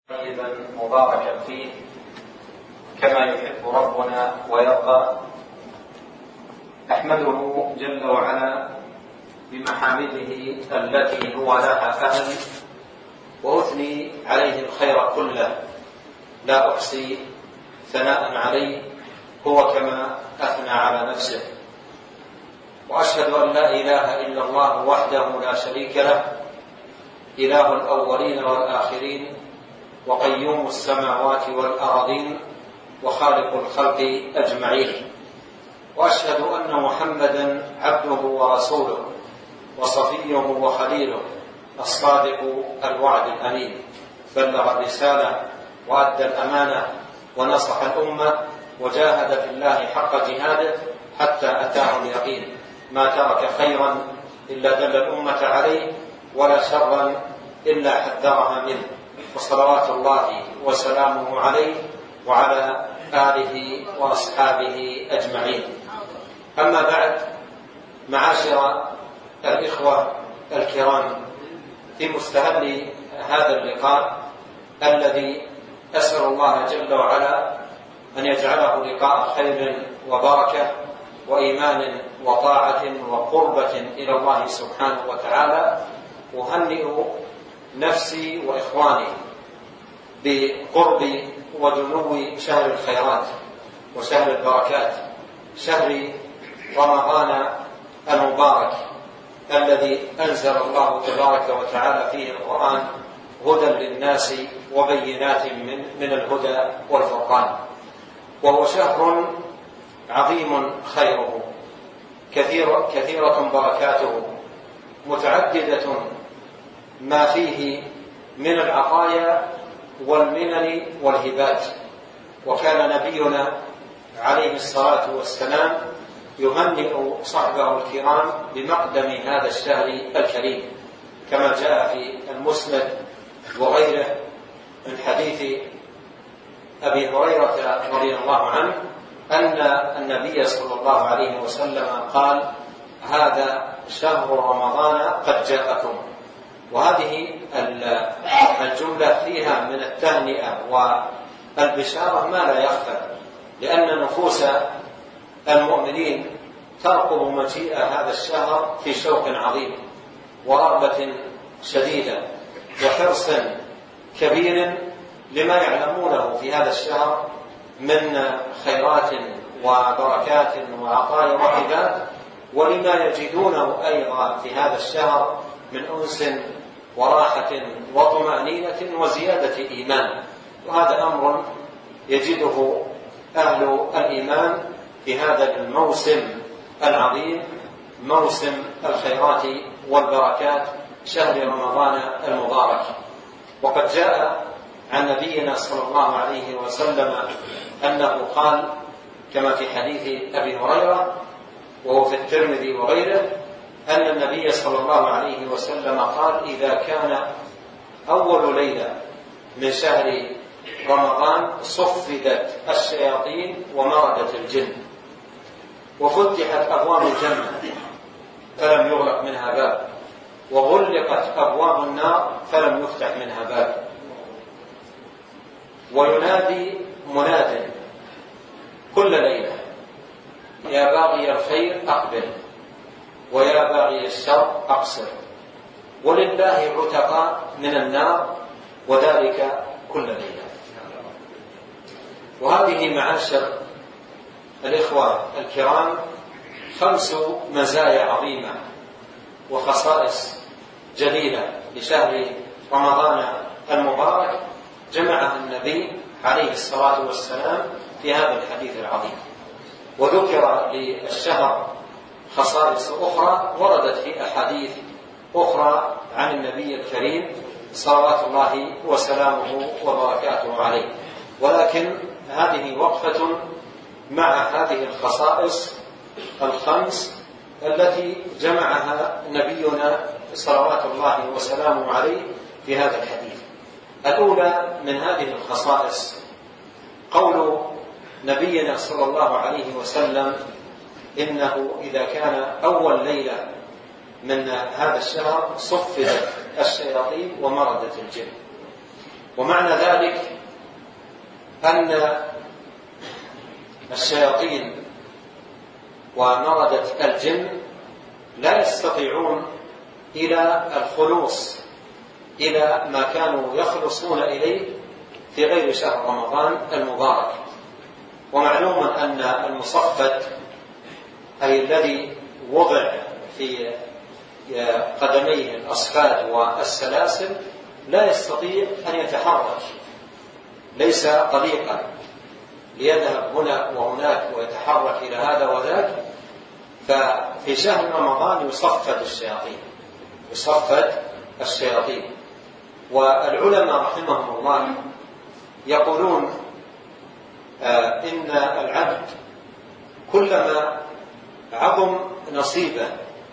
طيبا مباركا فيه كما يحب ربنا ويرضى. أحمده جل وعلا بمحامده التي هو لها أهل، وأثني عليه الخير كله، لا أحصي ثناء عليه هو كما أثنى على نفسه. وأشهد أن لا إله إلا الله وحده لا شريك له، إله الأولين والآخرين، وقيوم السماوات والأرضين، وخالق الخلق أجمعين. وأشهد أن محمدا عبده ورسوله وصفيه وخليله، الصادق الوعد الأمين، بلغ الرسالة وأدى الأمانة ونصح الأمة وجاهد في الله حق جهاده حتى أتاه اليقين. ما ترك خيرا إلا دل الأمة عليه، ولا شرا إلا حذرها منه. وصلوات الله وسلامه عليه وعلى آله وأصحابه أجمعين. أما بعد، معاشر الإخوة الكرام، في مستهل هذا اللقاء الذي أسأل الله جل وعلا أن يجعله لقاء خير وبركة وإيمان وطاعة وقربة إلى الله سبحانه وتعالى، أهنئ نفسي وإخواني بقرب ودنو شهر الخيرات وشهر البركات، شهر رمضان المبارك الذي أنزل الله تبارك وتعالى فيه القرآن هدى للناس وبينات من الهدى والفرقان. وهو شهر عظيم خيره، كثيرة بركاته، متعددة ما فيه من العطايا والمنن والهبات. وكان نبينا عليه الصلاة والسلام يهنئ صحبه الكرام بمقدم هذا الشهر الكريم، كما جاء في المسند وغيره من حديث أبي هريرة رضي الله عنه أن النبي صلى الله عليه وسلم قال: هذا شهر رمضان قد جاءكم. وهذه الجملة فيها من التهنئة والبشارة ما لا يخفى، لأن نفوس المؤمنين ترقب مجيء هذا الشهر في شوق عظيم ورغبة شديدة وحرص كبير لما يعلمونه في هذا الشهر من خيرات وبركات وعطايا وهبات، ولما يجدونه أيضا في هذا الشهر من أنس وراحة وطمأنينة وزيادة إيمان. وهذا أمر يجده أهل الإيمان في هذا الموسم العظيم، موسم الخيرات والبركات، شهر رمضان المبارك. وقد جاء عن نبينا صلى الله عليه وسلم أنه قال كما في حديث أبي هريرة وهو في الترمذي وغيره أن النبي صلى الله عليه وسلم قال: إذا كان أول ليلة من شهر رمضان صفدت الشياطين ومردت الجن، وفتحت أبواب الجنة فلم يغلق منها باب، وغلقت أبواب النار فلم يفتح منها باب. وينادي مناد كل ليلة: يا باغي الخير أقبل، ويا باغي الشر أقصر، ولله عتقاء من النار، وذلك كل ليلة. وهذه معاشر الإخوة الكرام 5 مزايا عظيمة وخصائص جليلة لشهر رمضان المبارك جمعها النبي عليه الصلاة والسلام في هذا الحديث العظيم. وذكر للشهر خصائص أخرى وردت في أحاديث أخرى عن النبي الكريم صلوات الله وسلامه وبركاته عليه، ولكن هذه وقفة مع هذه الخصائص 5 التي جمعها نبينا صلوات الله وسلامه عليه في هذا الحديث. الأولى من هذه الخصائص قول نبينا صلى الله عليه وسلم: إنه إذا كان أول ليلة من هذا الشهر صفدت الشياطين ومردت الجن. ومعنى ذلك أن الشياطين ومردة الجن لا يستطيعون إلى الخلوص إلى ما كانوا يخلصون إليه في غير شهر رمضان المبارك. ومعلوم أن المصفد أي الذي وضع في قدميه الأصفاد والسلاسل لا يستطيع أن يتحرك، ليس طليقا ليذهب هنا وهناك ويتحرك إلى هذا وذاك. ففي شهر رمضان يصفد الشياطين. والعلماء رحمهم الله يقولون إن العبد كلما عظم نصيبه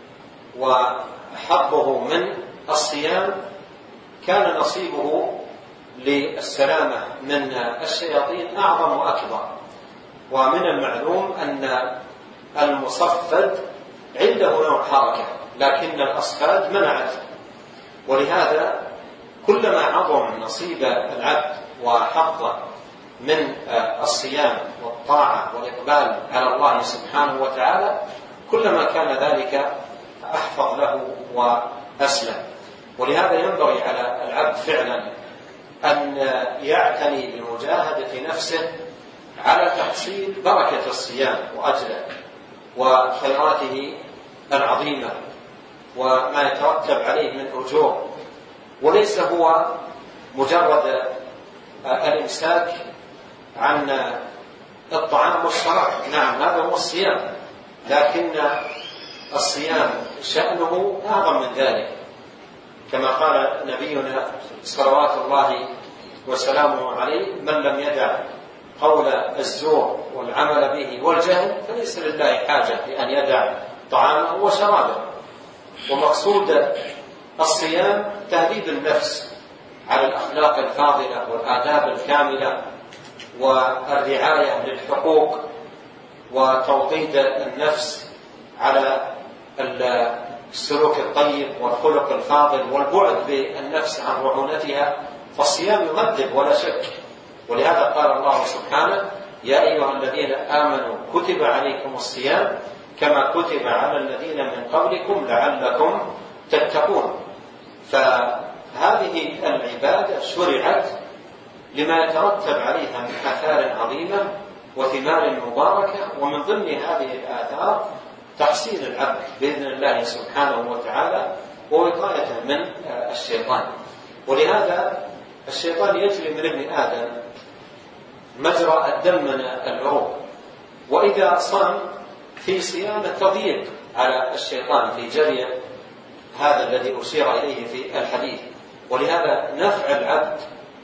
وحظه من الصيام كان نصيبه للسلامة من الشياطين أعظم وأكبر. ومن المعلوم أن المصفد عنده نوع حركة لكن الأصفاد منعته، ولهذا كلما عظم نصيب العبد وحظه من الصيام والطاعة والإقبال على الله سبحانه وتعالى كلما كان ذلك أحفظ له وأسلم. ولهذا ينبغي على العبد فعلا أن يعتني بمجاهدة نفسه على تحصيل بركة الصيام وأجله وخيراته العظيمة وما يترتب عليه من أجور، وليس هو مجرد الإمساك عن الطعام والشراب. نعم هذا هو الصيام، لكن الصيام شأنه أعظم من ذلك، كما قال نبينا صلوات الله وسلامه عليه: من لم يدع قول الزور والعمل به والجهل فليس لله حاجة بأن يدع طعامه وشرابه. ومقصود الصيام تهذيب النفس على الأخلاق الفاضلة والآداب الكاملة والرعاية للحقوق وتوطيد النفس على السلوك الطيب والخلق الفاضل والبعد بالنفس عن رعونتها. فالصيام يهذب ولا شك، ولهذا قال الله سبحانه: يا أيها الذين آمنوا كتب عليكم الصيام كما كتب على الذين من قبلكم لعلكم تتقون. فهذه العبادة شرعت لما يترتب عليها من آثار عظيمة وثمار مباركة، ومن ضمن هذه الآثار تحصين العبد بإذن الله سبحانه وتعالى ووقايته من الشيطان. ولهذا الشيطان يجري من ابن آدم مجرى الدم من العروق، وإذا صام في صيامه تضييق على الشيطان في جري هذا الذي أشير إليه في الحديث. ولهذا نفع العبد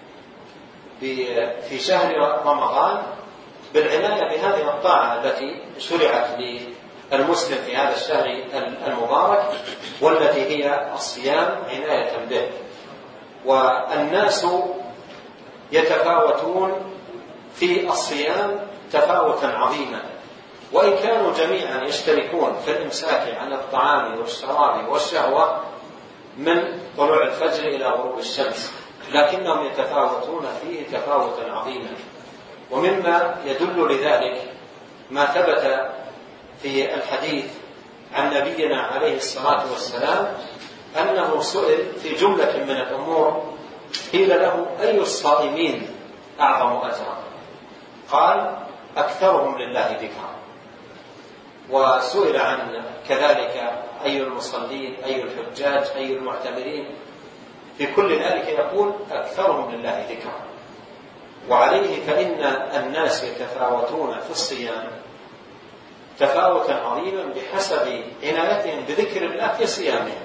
في شهر رمضان بالعناية بهذه الطاعة التي شرعت للمسلم في هذا الشهر المبارك، والتي هي الصيام عناية به. والناس يتفاوتون في الصيام تفاوتا عظيما، وإن كانوا جميعا يشتركون في الإمساك عن الطعام والشراب والشهوة من طلوع الفجر إلى غروب الشمس، لكنهم يتفاوتون فيه تفاوتا عظيما. ومما يدل لذلك ما ثبت في الحديث عن نبينا عليه الصلاة والسلام أنه سئل في جملة من الأمور، قيل له: أي الصائمين أعظم أجرا؟ قال: أكثرهم لله ذكرا. وسئل عن كذلك أي المصلين، أي الحجاج، أي المعتمرين، في كل ذلك يقول: أكثرهم لله ذكرا. وعليه فإن الناس يتفاوتون في الصيام تفاوتا عظيما بحسب عنايتهم بذكر الله في صيامهم.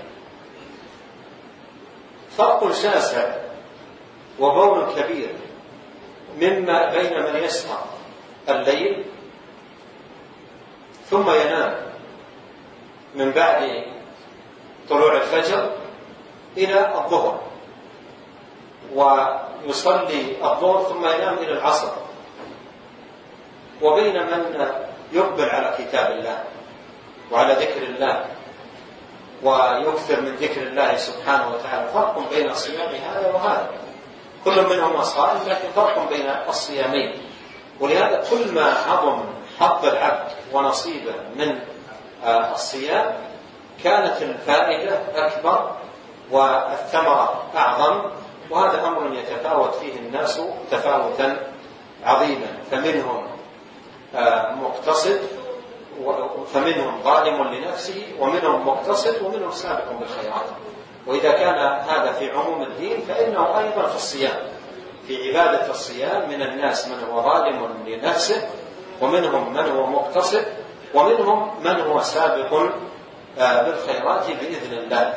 فرق شاسع وبون كبير مما بين من يسهر الليل ثم ينام من بعد طلوع الفجر إلى الظهر، ويصلي الظهر ثم ينام إلى العصر، وبين من يقبل على كتاب الله وعلى ذكر الله ويكثر من ذكر الله سبحانه وتعالى. فرق بين صيام هذا وهذا. كل منهما صائم، لكن فرق بين الصيامين. ولهذا كل ما عظم حظ العبد ونصيبه من الصيام كانت الفائدة أكبر والثمرة أعظم، وهذا أمر يتفاوت فيه الناس تفاوتا عظيما، فمنهم مقتصد، فمنهم ظالم لنفسه، ومنهم مقتصد، ومنهم سابق بالخيرات. وإذا كان هذا في عموم الدين فإنه أيضا في الصيام، في عبادة الصيام من الناس من هو ظالم لنفسه، ومنهم من هو مقتصد، ومنهم من هو سابق بالخيرات بإذن الله.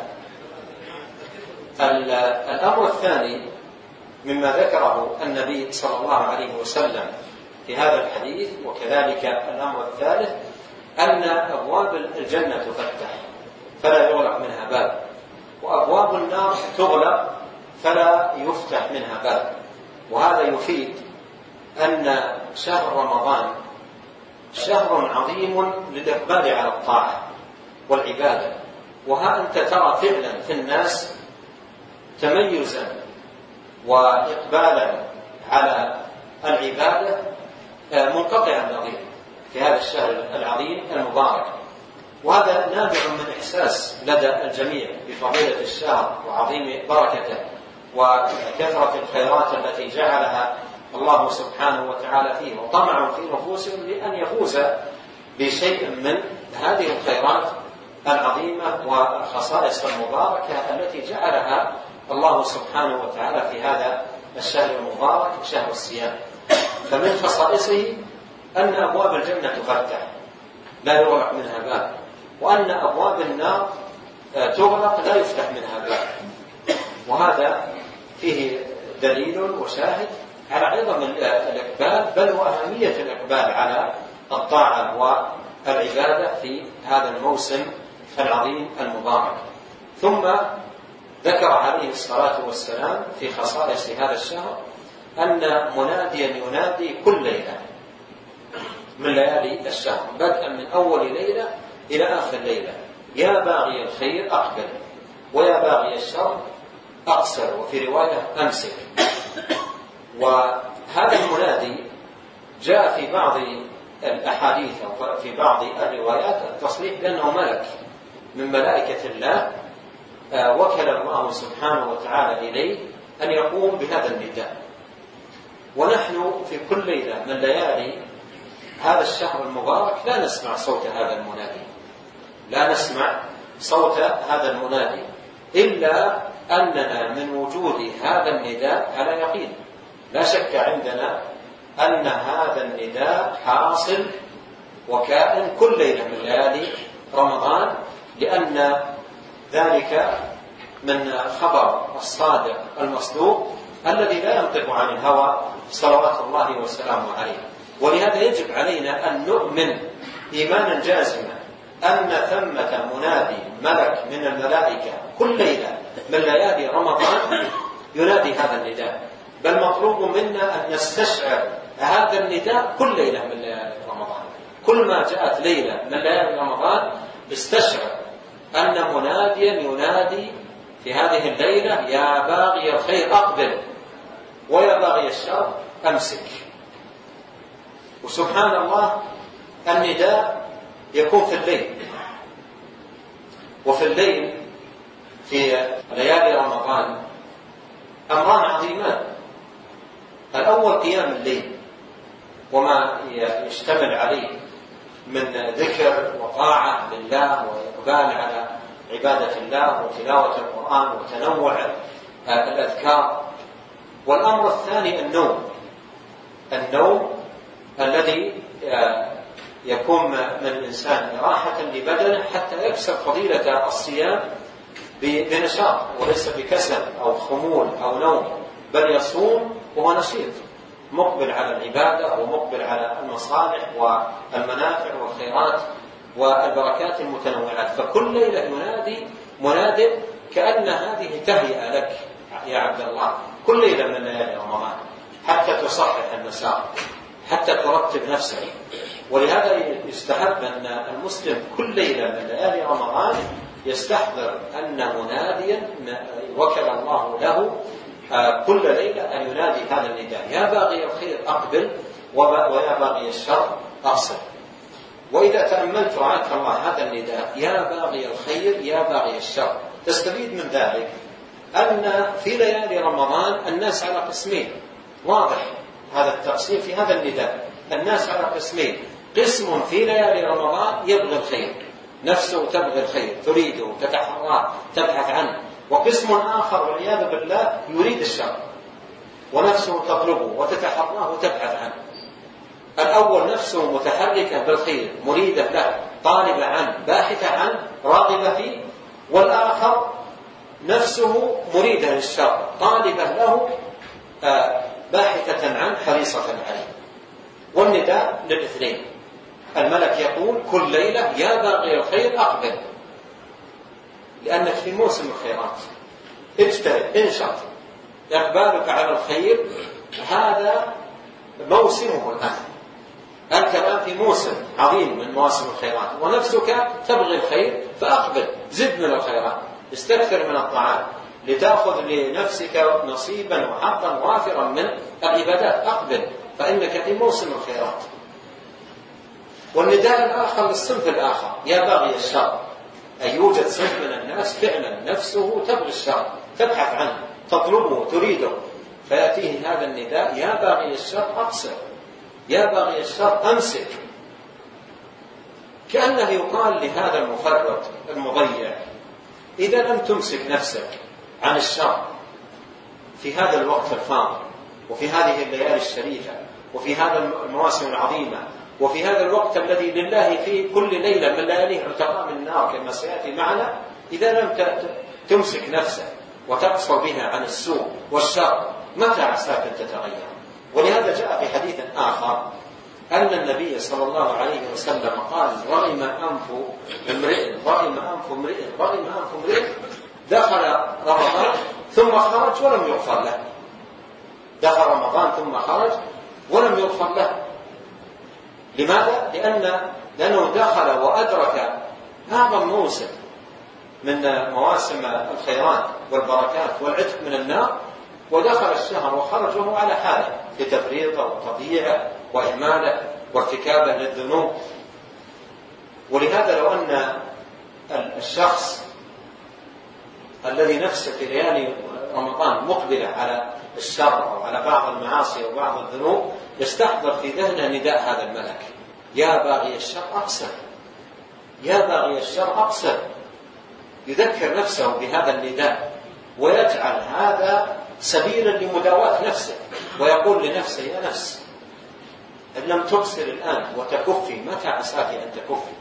الأمر الثاني مما ذكره النبي صلى الله عليه وسلم في هذا الحديث، وكذلك الأمر الثالث، أن أبواب الجنة تفتح فلا يغلق منها باب، وأبواب النار تغلق فلا يفتح منها باب. وهذا يفيد أن شهر رمضان شهر عظيم للإقبال على الطاعة والعبادة. وها أنت ترى فعلا في الناس تميزا وإقبالا على العبادة منقطع النظير في هذا الشهر العظيم المبارك. وهذا نابع من إحساس لدى الجميع بفضيلة الشهر وعظيم بركته وكثرة الخيرات التي جعلها الله سبحانه وتعالى فيه، وطمع في نفوسهم لأن يفوز بشيء من هذه الخيرات العظيمة والخصائص المباركة التي جعلها الله سبحانه وتعالى في هذا الشهر المبارك شهر الصيام. فمن خصائصه أن أبواب الجنة تفتح لا يغلق منها باب، وأن أبواب النار تغلق لا يفتح منها باب. وهذا فيه دليل وشاهد على عظم الإقبال بل وأهمية الإقبال على الطاعة والعبادة في هذا الموسم العظيم المبارك. ثم ذكر عليه الصلاة والسلام في خصائص هذا الشهر أن مناديا ينادي كل ليلة من ليالي الشهر بدءا من أول ليلة إلى آخر ليلة: يا باغي الخير أقبل، ويا باغي الشر أقصر، وفي رواية أمسك. وهذا المنادي جاء في بعض الأحاديث أو في بعض الروايات التصريح بأنه ملك من ملائكة الله وكل الله سبحانه وتعالى إليه أن يقوم بهذا النداء. ونحن في كل ليلة من ليالي هذا الشهر المبارك لا نسمع صوت هذا المنادي، لا نسمع صوت هذا المنادي، إلا أننا من وجود هذا النداء على يقين. لا شك عندنا أن هذا النداء حاصل وكائن كل ليلة من ليالي رمضان، لأن ذلك من خبر الصادق المصدوق الذي لا ينطق عن الهوى صلوات الله وسلامه عليه. ولهذا يجب علينا أن نؤمن إيمانا جازما أن ثمة منادي ملك من الملائكة كل ليلة من ليالي رمضان ينادي هذا النداء، بل مطلوب منا أن نستشعر هذا النداء كل ليلة من ليالي رمضان. كل ما جاءت ليلة من ليالي رمضان استشعر أن مناديا ينادي في هذه الليلة: يا باغي الخير أقبل، ويا باغي الشر أمسك. وسبحان الله النداء يكون في الليل، وفي الليل في ليالي رمضان أمران عظيمان. الأول قيام الليل وما يشتمل عليه من ذكر وطاعة لله وإقبال على عبادة الله وتلاوة القرآن وتنوع الأذكار. والأمر الثاني النوم الذي يكون من الإنسان راحة لبدنه حتى يكسب فضيلة الصيام بنشاط وليس بكسل أو خمول أو نوم، بل يصوم وهو نشيط مقبل على العبادة ومقبل على المصالح والمنافع والخيرات والبركات المتنوعات. فكل ليلة ينادي مناد كأن هذه تهيئة لك يا عبد الله كل ليلة من ليالي رمضان حتى تصحح المسار، حتى ترتب نفسك. ولهذا يستحب أن المسلم كل ليلة من ليالي رمضان يستحضر أن مناديا وكل الله له كل ليلة أن ينادي هذا النداء: يا باغي الخير أقبل، ويا باغي الشر أقصر. وإذا تأملت رعاك الله هذا النداء: يا باغي الخير يا باغي الشر، تستفيد من ذلك أن في ليالي رمضان الناس على قسمين. واضح هذا التقسيم في هذا النداء. الناس على قسمين: قسم في ليالي رمضان يبغي الخير، نفسه تبغي الخير، تريده، تتحراه، تبحث عنه. وقسم آخر والعياذ بالله يريد الشر، ونفسه تطلبه وتتحراه وتبحث عنه. الأول نفسه متحركة بالخير، مريدة له، طالبة عنه، باحثة عنه، راغبة فيه. والآخر نفسه مريدة للشر، طالبة له، باحثة عنه، حريصة عليه. والنداء للاثنين. الملك يقول كل ليلة: يا باغي الخير أقبل، لأنك في موسم الخيرات، اجتهد، انشط. إقبالك على الخير هذا موسمه الآن. أنت الآن في موسم عظيم من مواسم الخيرات، ونفسك تبغي الخير، فأقبل، زد من الخيرات، استكثر من الطاعات لتأخذ لنفسك نصيبا وحظا وافرا من العبادات. أقبل، فإنك في موسم الخيرات. والنداء الآخر للصنف الآخر: يا باغي الشر، أي يوجد صنف من الناس فعلا نفسه تبغي الشر، تبحث عنه، تطلبه، تريده، فيأتيه هذا النداء: يا باغي الشر أقصر، يا باغي الشر أمسك. كأنه يقال لهذا المفرط المضيع: إذا لم تمسك نفسك عن الشر في هذا الوقت الفاضل، وفي هذه الليالي الشريفة، وفي هذا المواسم العظيمة، وفي هذا الوقت الذي لله فيه كل ليلة من لياليه عتقاء من النار كما سيأتي معنا، إذا لم تمسك نفسك وتقصر بها عن السوء والشر، متى عساك أن تتغير؟ ولهذا جاء في حديث آخر أن النبي صلى الله عليه وسلم قال: رغم أنف امرئ، رغم أنف امرئ، رغم أنف امرئ دخل رمضان ثم خرج ولم يغفر له. دخل رمضان ثم خرج ولم يغفر له. لماذا؟ لأنه دخل وأدرك هذا الموسم من مواسم الخيرات والبركات والعتق من النار، ودخل الشهر وخرج وهو على حاله، لتفريطه وتضييعه وإهماله وارتكابه للذنوب. ولهذا لو أن الشخص الذي نفسه في ليالي رمضان مقبلة على الشر أو على بعض المعاصي أو بعض الذنوب، يستحضر في ذهنه نداء هذا الملك: يا باغي الشر أقصر، يا باغي الشر أقصر. يذكر نفسه بهذا النداء، ويجعل هذا سبيلا لمداواة نفسه، ويقول لنفسه: يا نفس، إن لم تبصر الآن وتكفي، متى عساك أن تكفي؟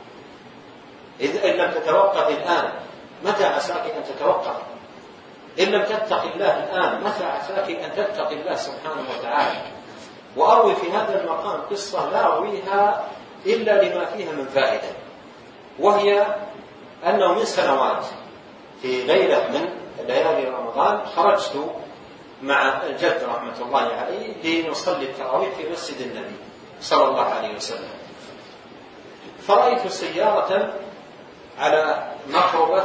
إن لم تتوقف الآن، متى عساك أن تتوقف؟ إن لم تتق الله الآن، متى عساك أن تتقي الله سبحانه وتعالى؟ وأروي في هذا المقام قصة لا أرويها إلا لما فيها من فائدة، وهي أنه من سنوات في ليلة من ليالي رمضان خرجت مع الجد رحمة الله عليه لنصلي التراويح في مسجد النبي صلى الله عليه وسلم، فرأيت سيارة على مقربة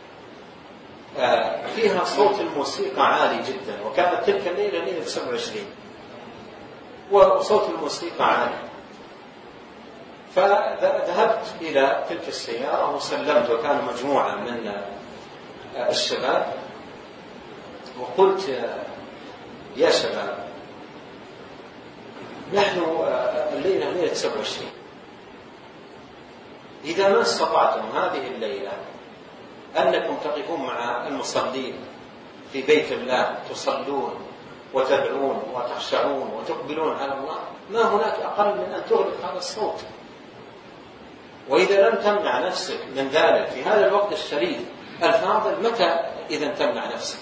فيها صوت الموسيقى عالي جدا، وكانت تلك الليلة ليلة 27 وصوت الموسيقى عالي. فذهبت إلى تلك السيارة وسلمت، وكان مجموعة من الشباب، وقلت: يا شباب، نحن الليلة ليلة 27، إذا ما استطعتم هذه الليلة أنكم تقفون مع المصلين في بيت الله، تصلون وتدعون وتخشعون وتقبلون على الله، ما هناك أقل من أن تغلق هذا الصوت. وإذا لم تمنع نفسك من ذلك في هذا الوقت الشريف الفاضل، متى إذا تمنع نفسك؟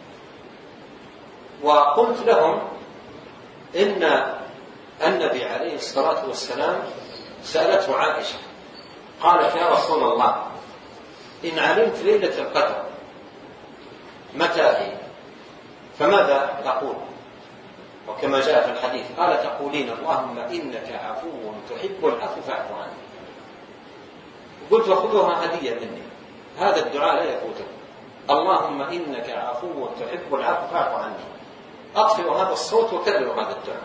وقلت لهم إن النبي عليه الصلاة والسلام سألته عائشة، قالت: يا رسول الله، إن علمت ليلة القدر متى هي فماذا تقول؟ وكما جاء في الحديث قال: تقولين: اللهم إنك عفو تحب العفو فاعف عني. قلت: وخذوها هدية مني، هذا الدعاء لا يفوتك، اللهم إنك عفو تحب العفو فاعف عني. أطفئوا هذا الصوت وكرروا هذا الدعاء،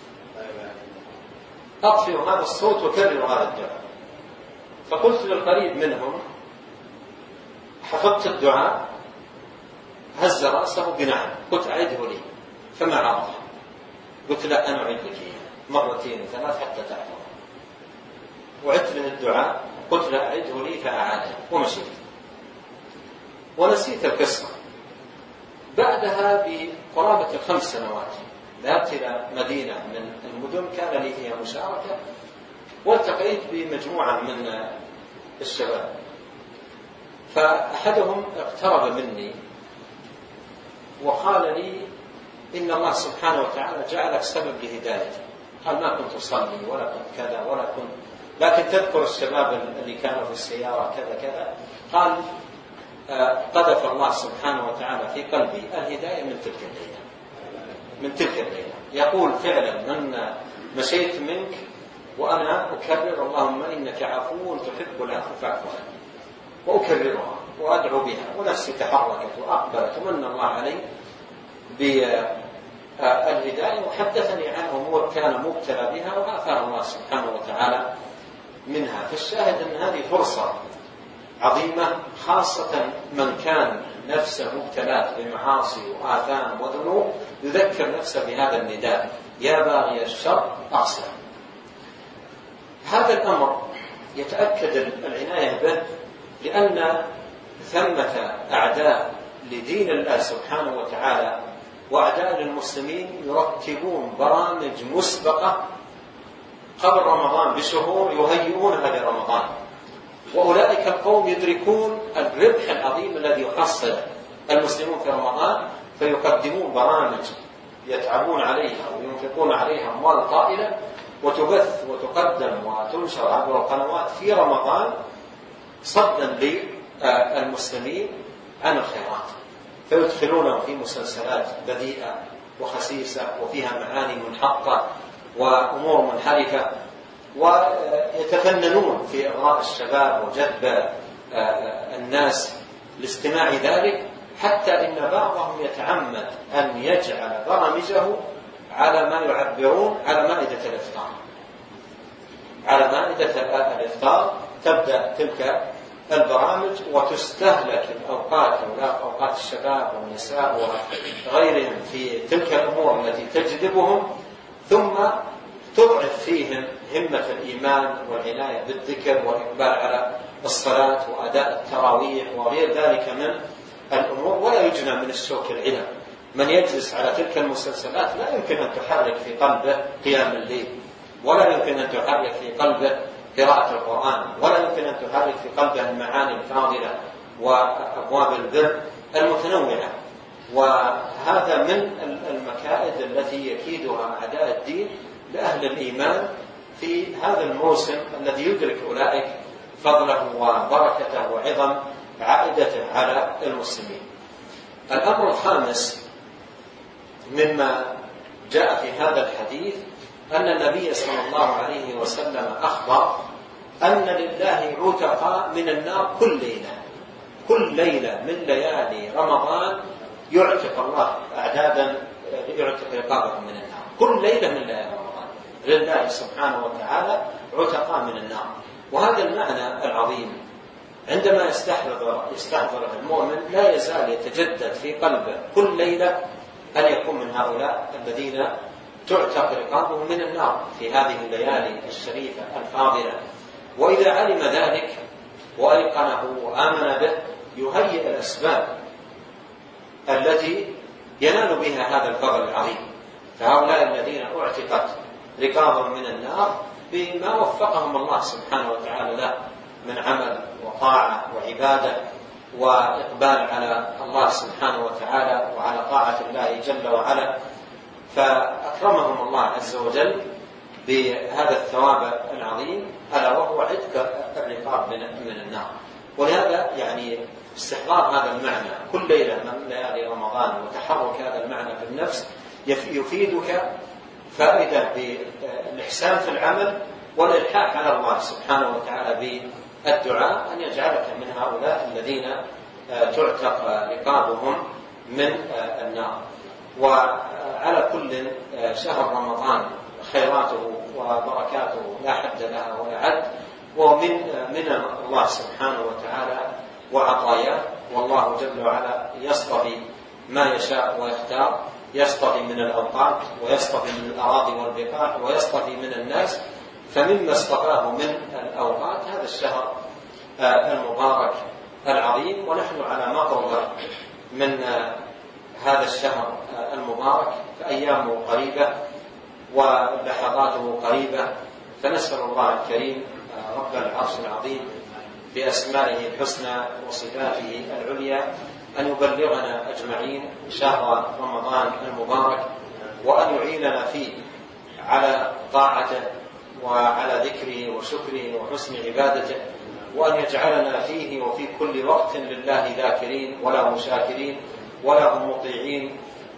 أطفئوا هذا الصوت وكرروا هذا الدعاء. فقلت للقريب منهم: حفظت الدعاء؟ هز رأسه بنعم. قلت: أعده لي. فما عرف. قلت: لا، أنا أعيد لك مرتين 3 حتى تحفظ. وعدت له الدعاء، قلت له: أعده لي، فأعاده ومشيت. ونسيت القصة. بعدها بقرابة 5 سنوات ذهبت إلى مدينة من المدن كان لي فيها مشاركة، والتقيت بمجموعة من الشباب، فأحدهم اقترب مني وقال لي: إن الله سبحانه وتعالى جعلك سبب لهدايتي. قال: ما كنت أصلي ولا كنت كذا ولا كنت، لكن تذكر الشباب اللي كانوا في السيارة كذا كذا. قال: قذف الله سبحانه وتعالى في قلبي الهداية من تلك الليلة، من تلك الليلة. يقول: فعلا من مشيت منك وأنا أكرر: اللهم إنك عفو تحب العفو فاعف عني، وأكررها وأدعو بها، ونفسي تحركت وأقبلت ومن الله علي بالهداية، وحدثني عن أمور كان مبتلى بها وآثار الله سبحانه وتعالى منها. فالشاهد أن هذه فرصة عظيمة، خاصة من كان نفسه مبتلات بمعاصي وآثام وذنوب، يذكر نفسه بهذا النداء: يا باغي الشر أقصر. هذا الأمر يتأكد العناية به لأن ثمة أعداء لدين الله سبحانه وتعالى وأعداء للمسلمين يرتبون برامج مسبقة قبل رمضان بشهور يهيئونها لرمضان، وأولئك القوم يدركون الربح العظيم الذي يحصل المسلمون في رمضان، فيقدمون برامج يتعبون عليها وينفقون عليها أموال طائلة، وتبث وتقدم وتنشر عبر القنوات في رمضان صدا للمسلمين عن الخيرات، فيدخلونهم في مسلسلات بذيئة وخسيسة وفيها معاني منحطة وأمور منحرفة، ويتفننون في إغراء الشباب وجذب الناس لاستماع ذلك، حتى إن بعضهم يتعمد أن يجعل برامجه على ما يعبرون على مائدة الإفطار. على مائدة الإفطار تبدأ تلك البرامج وتستهلك الأوقات أوقات الشباب والنساء وغيرهم في تلك الأمور التي تجذبهم، ثم تضعف فيهم همة الإيمان والعناية بالذكر والإقبال على الصلاة وأداء التراويح وغير ذلك من الأمور، ولا يجنى من الشوك العلم. من يجلس على تلك المسلسلات لا يمكن أن تحرك في قلبه قيام الليل، ولا يمكن أن تحرك في قلبه قراءة القرآن، ولا يمكن أن تحرك في قلبه المعاني الفاضلة وأبواب البر المتنوعة. وهذا من المكائد التي يكيدها أعداء الدين لأهل الإيمان في هذا الموسم الذي يدرك أولئك فضله وبركته وعظم عائدته على المسلمين. الأمر الخامس مما جاء في هذا الحديث أن النبي صلى الله عليه وسلم أخبر أن لله عتقاء من النار كل ليلة من ليالي رمضان يعتق الله أعدادا، يعتق رقابهم من النار. كل ليلة من ليالي رمضان لله سبحانه وتعالى عتقاء من النار. وهذا المعنى العظيم عندما يستحضر المؤمن لا يزال يتجدد في قلبه كل ليلة أن يكون من هؤلاء الذين تعتق رقابهم من النار في هذه الليالي الشريفة الفاضلة. وإذا علم ذلك وأيقنه وآمن به يهيئ الأسباب التي ينال بها هذا الفضل العظيم. فهؤلاء الذين اعتقت رقابهم من النار بما وفقهم الله سبحانه وتعالى له من عمل وطاعة وعبادة وإقبال على الله سبحانه وتعالى وعلى طاعة الله جل وعلا، فأكرمهم الله عز وجل بهذا الثواب العظيم ألا وهو عتق الرقاب من النار. ولهذا يعني استحضار هذا المعنى كل ليلة من ليالي رمضان وتحرك هذا المعنى في النفس يفيدك فائدة بالإحسان في العمل والإلحاح على الله سبحانه وتعالى بالدعاء أن يجعلك من هؤلاء الذين تعتق رقابهم من النار. على كل شهر رمضان خيراته وبركاته لا حد لها ولا عد، ومن الله سبحانه وتعالى وعطاياه. والله جل وعلا يصطفي ما يشاء ويختار، يصطفي من الأوقات ويصطفي من الأراضي والبقاع ويصطفي من الناس. فمما اصطفاه من الأوقات هذا الشهر المبارك العظيم، ونحن على مقرب من هذا الشهر المبارك، فأيامه قريبة ولحظاته قريبة. فنسأل الله الكريم رب العرش العظيم بأسمائه الحسنى وصفاته العليا أن يبلغنا أجمعين شهر رمضان المبارك، وأن يعيننا فيه على طاعته وعلى ذكره وشكره وحسن عبادته، وأن يجعلنا فيه وفي كل وقت لله ذاكرين وله شاكرين وله مطيعين،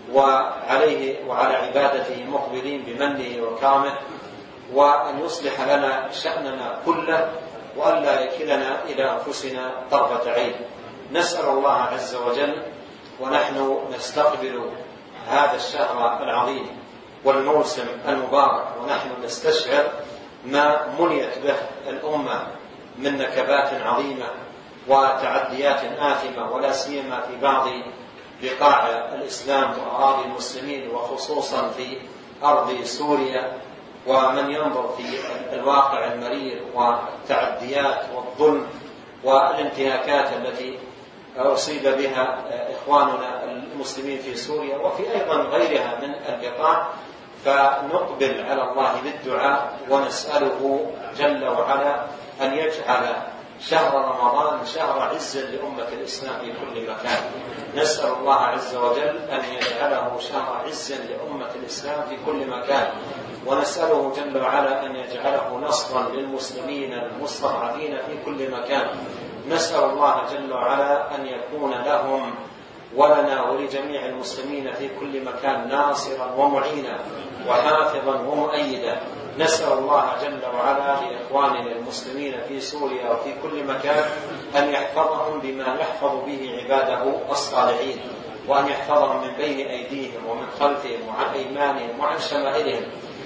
وعليه وعلى عبادته مقبلين بمنه وكرمه، وأن يصلح لنا شأننا كله، وأن لا يكلنا إلى أنفسنا طرفة عين. نسأل الله عز وجل ونحن نستقبل هذا الشهر العظيم والموسم المبارك، ونحن نستشعر ما مليت به الأمة من نكبات عظيمة وتعديات آثمة، ولا سيما في بعض بقاع الإسلام وأراضي المسلمين، وخصوصا في أرض سوريا. ومن ينظر في الواقع المرير والتعديات والظلم والانتهاكات التي أصيب بها إخواننا المسلمين في سوريا وفي أيضا غيرها من البقاع، فنقبل على الله بالدعاء ونسأله جل وعلا أن يجعل شهر رمضان شهر عز لأمة الإسلام في كل مكان. نسأل الله عز وجل أن يجعله شهر عز لأمة الإسلام في كل مكان، ونسأله جل وعلا أن يجعله نصرا للمسلمين المستضعفين في كل مكان. نسأل الله جل وعلا أن يكون لهم ولنا ولجميع المسلمين في كل مكان ناصرا ومعينا وحافظا ومؤيدا. نسأل الله جل وعلا لإخواننا المسلمين في سوريا وفي كل مكان أن يحفظهم بما يحفظ به عباده الصالحين، وأن يحفظهم من بين أيديهم ومن خلفهم وعن أيمانهم وعن شمائلهم.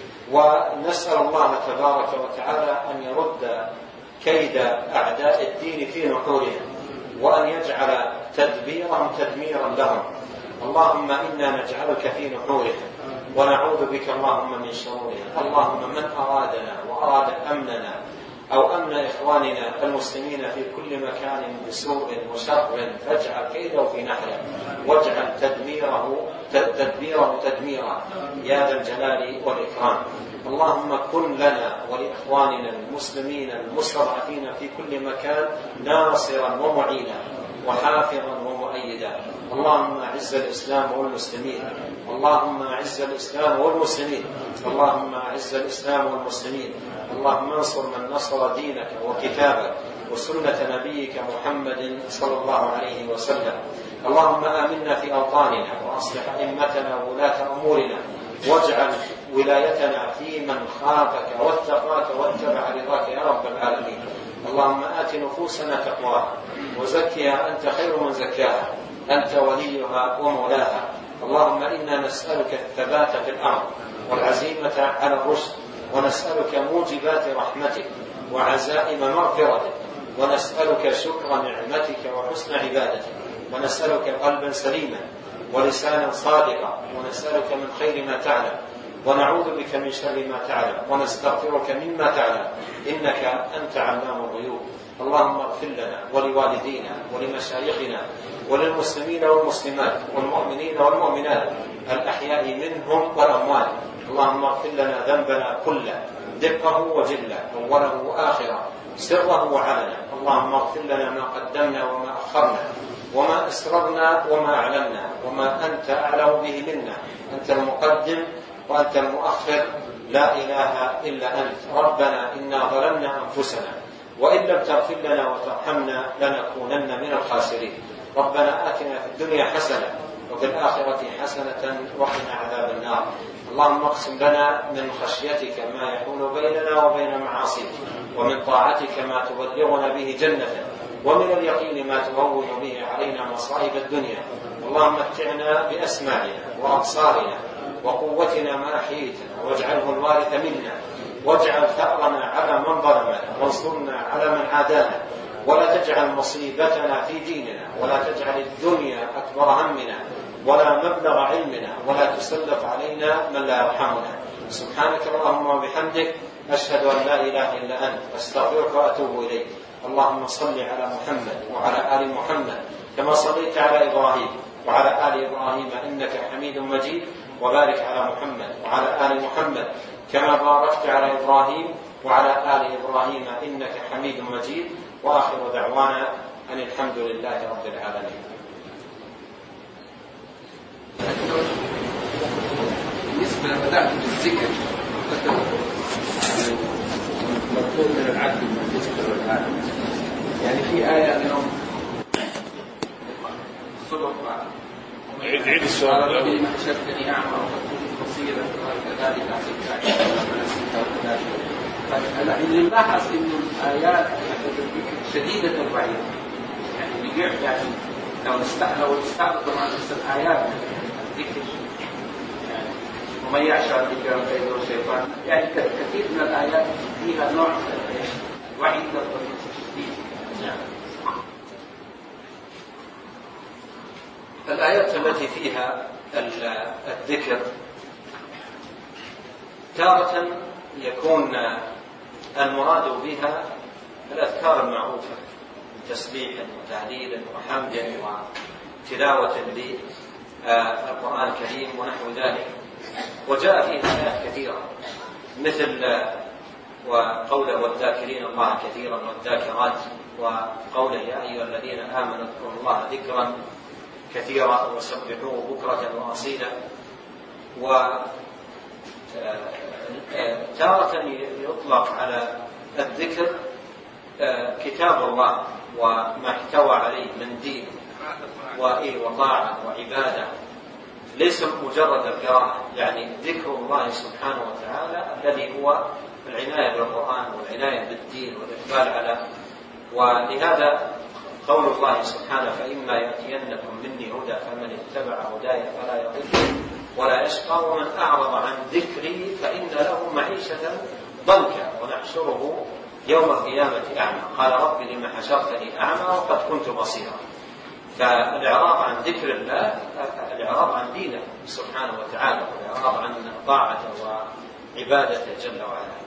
ونسأل الله تبارك وتعالى أن يرد كيد أعداء الدين في نحورهم، وأن يجعل تدبيرهم تدميرا لهم. اللهم إنا نجعلك في نحورهم ونعوذ بك اللهم من شرورهم. اللهم من أرادنا وأراد أمننا أو أمن إخواننا المسلمين في كل مكان بسوء وشر فاجعل كيده في نحره، واجعل تدبيره تدميرا يا ذا الجلال والإكرام. اللهم كن لنا ولإخواننا المسلمين المستضعفين في كل مكان ناصرا ومعينا وحافظا ومؤيدا. اللهم أعز الإسلام والمسلمين، اللهم أعز الإسلام والمسلمين، اللهم أعز الإسلام والمسلمين. اللهم انصر من نصر دينك وكتابك وسنة نبيك محمد صلى الله عليه وسلم. اللهم آمنا في أوطاننا وأصلح أئمتنا وولاة أمورنا، واجعل ولايتنا في من خافك واتقاك واتبع رضاك يا رب العالمين. اللهم آت نفوسنا تقواها وزكها أنت خير من زكاها، أنت وليها ومولاها. اللهم إنا نسألك الثبات في الأمر والعزيمة على الرشد، ونسألك موجبات رحمتك وعزائم مغفرتك، ونسألك شكر نعمتك وحسن عبادتك، ونسألك قلبا سليما ولسانا صادقا، ونسألك من خير ما تعلم ونعوذ بك من شر ما تعلم، ونستغفرك مما تعلم إنك أنت علام الغيوب. اللهم اغفر لنا ولوالدينا ولمشايخنا وللمسلمين والمسلمات والمؤمنين والمؤمنات الأحياء منهم والأموات. اللهم اغفر لنا ذنبنا كله دقه وجله، أوله وآخره، سره وعلنا. اللهم اغفر لنا ما قدمنا وما أخرنا وما أسررنا وما أعلنا وما أنت أعلم به منا. أنت المقدم وأنت المؤخر، لا إله إلا أنت. ربنا إنا ظلمنا أنفسنا وإن لم تغفر لنا وترحمنا لنكونن من الخاسرين. ربنا آتنا في الدنيا حسنة وفي الآخرة حسنة وقنا عذاب النار. اللهم اقسم لنا من خشيتك ما يحول بيننا وبين معاصيك، ومن طاعتك ما تبلغنا به جنتك، ومن اليقين ما تهون به علينا مصائب الدنيا. اللهم متعنا بأسماعنا وأبصارنا وقوتنا ما أحييتنا واجعله الوارث منا واجعل ثأرنا على من ظلمنا وانصرنا على من عادانا ولا تجعل مصيبتنا في ديننا ولا تجعل الدنيا أكبر همنا ولا مبلغ علمنا ولا تسلط علينا من لا يرحمنا. سبحانك اللهم وبحمدك أشهد أن لا إله إلا أنت أستغفرك وأتوب إليك. اللهم صل على محمد وعلى آل محمد كما صليت على إبراهيم وعلى آل إبراهيم إنك حميد مجيد وبارك على محمد وعلى آل محمد كما باركت على إبراهيم وعلى آل إبراهيم إنك حميد مجيد. وآخر دعوانا أن الحمد لله رب العالمين. بالنسبة بدأت بالذكر مطلوب من العبد من الذكر والآن، يعني في آية اليوم الصدق عيد السؤال الذي ما حشرتني أعمى وقد كنت بصيرا وكذلك أحسنت اللي نلاحظ إنه الآيات شديدة الوعيد، يعني بيقع يعني لو استعرض مع نفس الآيات الذكر يعني ومن يعش عن ذكر فإنه الشيطان، يعني كثير من الآيات فيها نوع وعيد شديد. الآيات التي فيها الذكر تارة يكون المراد بها الأذكار المعروفة من تسبيح وتهليل وحمد وتلاوة للقرآن الكريم ونحو ذلك. وجاء فيها آيات كثيرة مثل وقوله والذاكرين الله كثيرا والذاكرات، وقوله يا أيها الذين آمنوا اذكروا الله ذكرا كثيرا وسبحوه بكرة وأصيلا. تارة يطلق على الذكر كتاب الله وما احتوى عليه من دين وطاعة وعبادة، ليس مجرد القراءة، يعني ذكر الله سبحانه وتعالى الذي هو العناية بالقرآن والعناية بالدين والإقبال على. ولهذا قول الله سبحانه فإما يأتينكم مني هدى فمن اتبع هداي فلا يضل ولا يشقى ومن أعرض عن ذكري فإن له معيشة ضنكا ونحشره يوم القيامة أعمى قال رب لم حشرتني أعمى وقد كنت بصيرا. فالإعراض عن ذكر الله الإعراض عن دينه سبحانه وتعالى والإعراض عن طاعته وعبادته جل وعلا.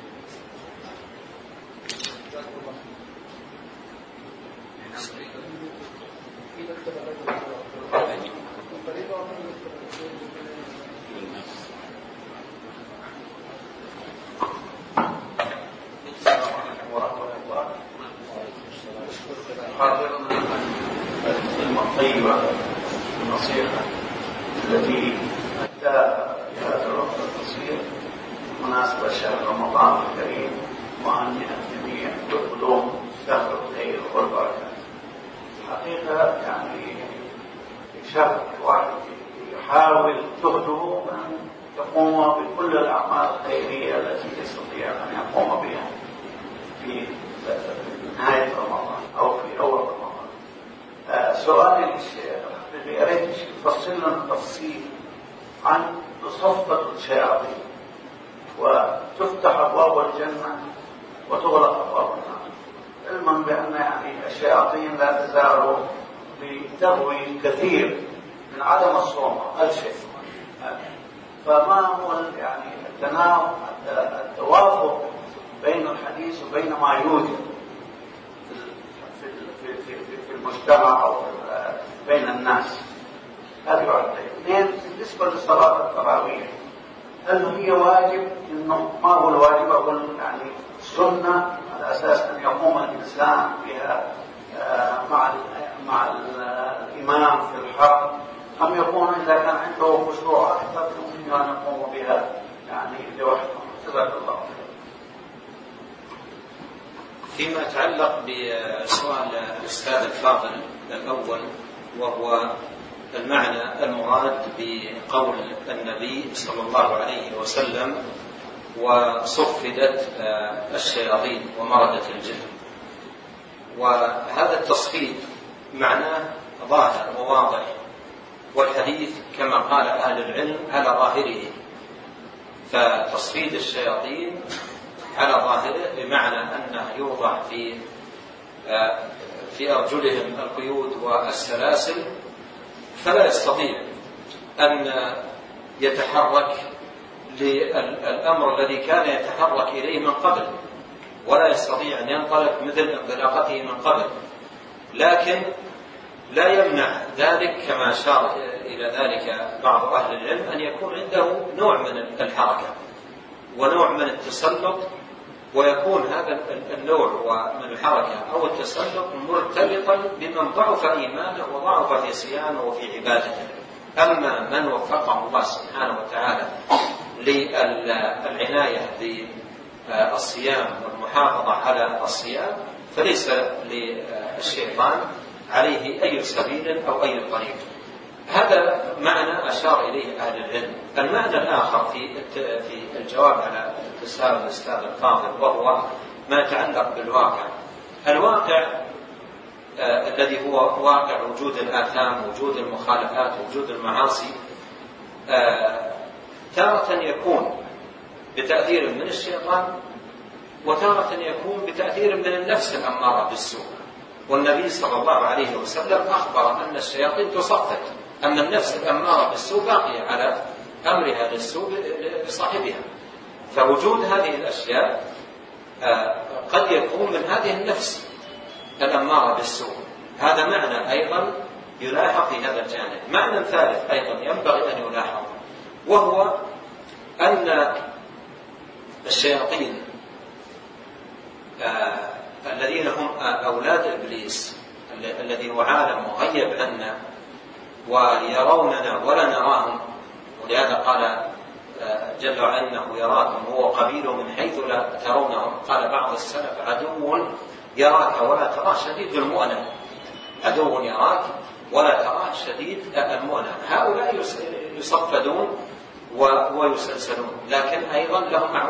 الطيبة النصيحة التي أداها في هذا الوقت القصير مناسبة شهر رمضان الكريم وأن الجميع يدخلون شهر الخير والبركة. حقيقة يعني شهر واحد يحاول جهده أن يقوم بكل الأعمال الخيرية التي يستطيع أن يقوم بها في نهاية رمضان أو في أول رمضان. سؤالي للشيخ يا ريت تفصل لنا تفصيل عن تصفة الشياطين وتفتح أبواب الجنة وتغلق أبواب النار، علما بأن يعني الشياطين لا تزال بتغوي كثير من عدم الصوم الشيء، فما هو يعني التوافق بين الحديث وبين ما يوجد في المجتمع أو بين الناس؟ هذه واحدة. اثنين، بالنسبة لصلاة التراويح هل هي واجب؟ إنه ما هو الواجب؟ أقول يعني السنة على أساس أن يقوم الإنسان بها مع الإمام في الحرم، أم يكون إذا كان عنده خشوع أكثر يمكن أن يقوم بها يعني لوحده؟ جزاك الله خير. فيما يتعلق بسؤال الأستاذ الفاضل الأول وهو المعنى المراد بقول النبي صلى الله عليه وسلم وصفدت الشياطين ومردت الجن، وهذا التصفيد معناه ظاهر وواضح، والحديث كما قال أهل العلم على ظاهره، فتصفيد الشياطين على ظاهره بمعنى أنه يوضع في أرجلهم القيود والسلاسل، فلا يستطيع أن يتحرك للأمر الذي كان يتحرك إليه من قبل، ولا يستطيع أن ينطلق مثل انطلاقته من قبل، لكن لا يمنع ذلك كما أشار إلى ذلك بعض أهل العلم أن يكون عنده نوع من الحركة ونوع من التسلط، ويكون هذا النوع من الحركة أو التسلط مرتبطا بمن ضعف إيمانه وضعف في صيامه وفي عبادته. أما من وفقه الله سبحانه وتعالى للعناية بالصيام والمحافظة على الصيام فليس للشيطان عليه أي سبيل أو أي طريق. هذا معنى أشار إليه أهل العلم. المعنى الآخر في الجواب على اتصال الأستاذ الفاضل وهو ما يتعلق بالواقع. الواقع الذي هو واقع وجود الآثام، وجود المخالفات، وجود المعاصي، تارة يكون بتأثير من الشيطان، وتارة يكون بتأثير من النفس الأمارة بالسوء. والنبي صلى الله عليه وسلم أخبر أن الشياطين تصفت، أما النفس الأمارة بالسوء باقية على أمرها للسوء بصاحبها. فوجود هذه الأشياء قد يكون من هذه النفس الأمارة بالسوء. هذا معنى أيضا يلاحظ في هذا الجانب. معنى ثالث أيضا ينبغي أن يلاحظ، وهو أن الشياطين الذين هم أولاد إبليس الذي هو عالم مغيب عنا ويروننا ولا نراهم، ولهذا قال جل وعلا إنه يراكم هو قبيله من حيث لا ترونهم. قال بعض السلف عدو يراك ولا تراه شديد المؤنة، عدو يراك ولا تراه شديد المؤنة. هؤلاء يصفدون ويسلسلون، لكن أيضا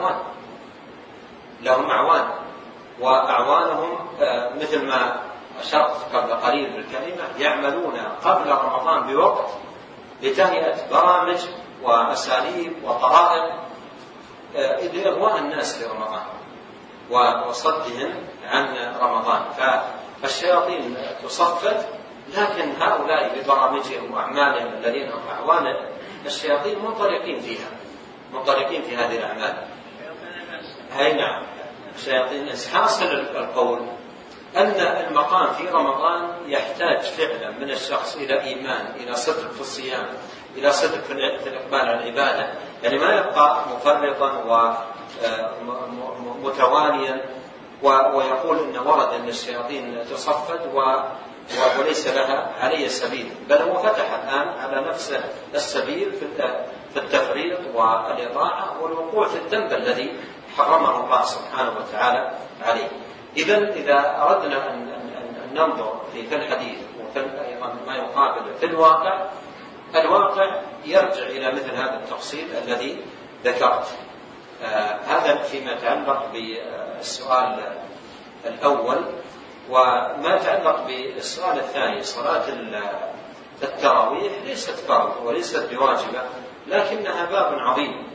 لهم أعوان وأعوانهم مثل ما أشرت قبل قليل بالكلمة يعملون قبل رمضان بوقت لتهيئة برامج وأساليب وطرائق لإغواء الناس لرمضان وصدهم عن رمضان. فالشياطين تصفد، لكن هؤلاء ببرامجهم وأعمالهم الذين هم أعوان الشياطين منطلقين في هذه الأعمال. هاي نعم شياطين. حاصل القول أن المقام في رمضان يحتاج فعلا من الشخص إلى إيمان، إلى صدق في الصيام، إلى صدق في الإقبال على العبادة، يعني ما يبقى مفرطا ومتوانيا ويقول إن ورد أن الشياطين تصفد وليس لها عليه سبيل، بل هو فتح الآن على نفسه السبيل في التفريط والإضاعة والوقوع في الذنب الذي حرمه الله سبحانه وتعالى عليه. إذا أردنا أن ننظر في الحديث وفي أيضا ما يقابل في الواقع يرجع إلى مثل هذا التفصيل الذي ذكرت. هذا فيما يتعلق بالسؤال الأول. وما يتعلق بالسؤال الثاني، صلاة التراويح ليست فرض وليست بواجبة، لكنها باب عظيم.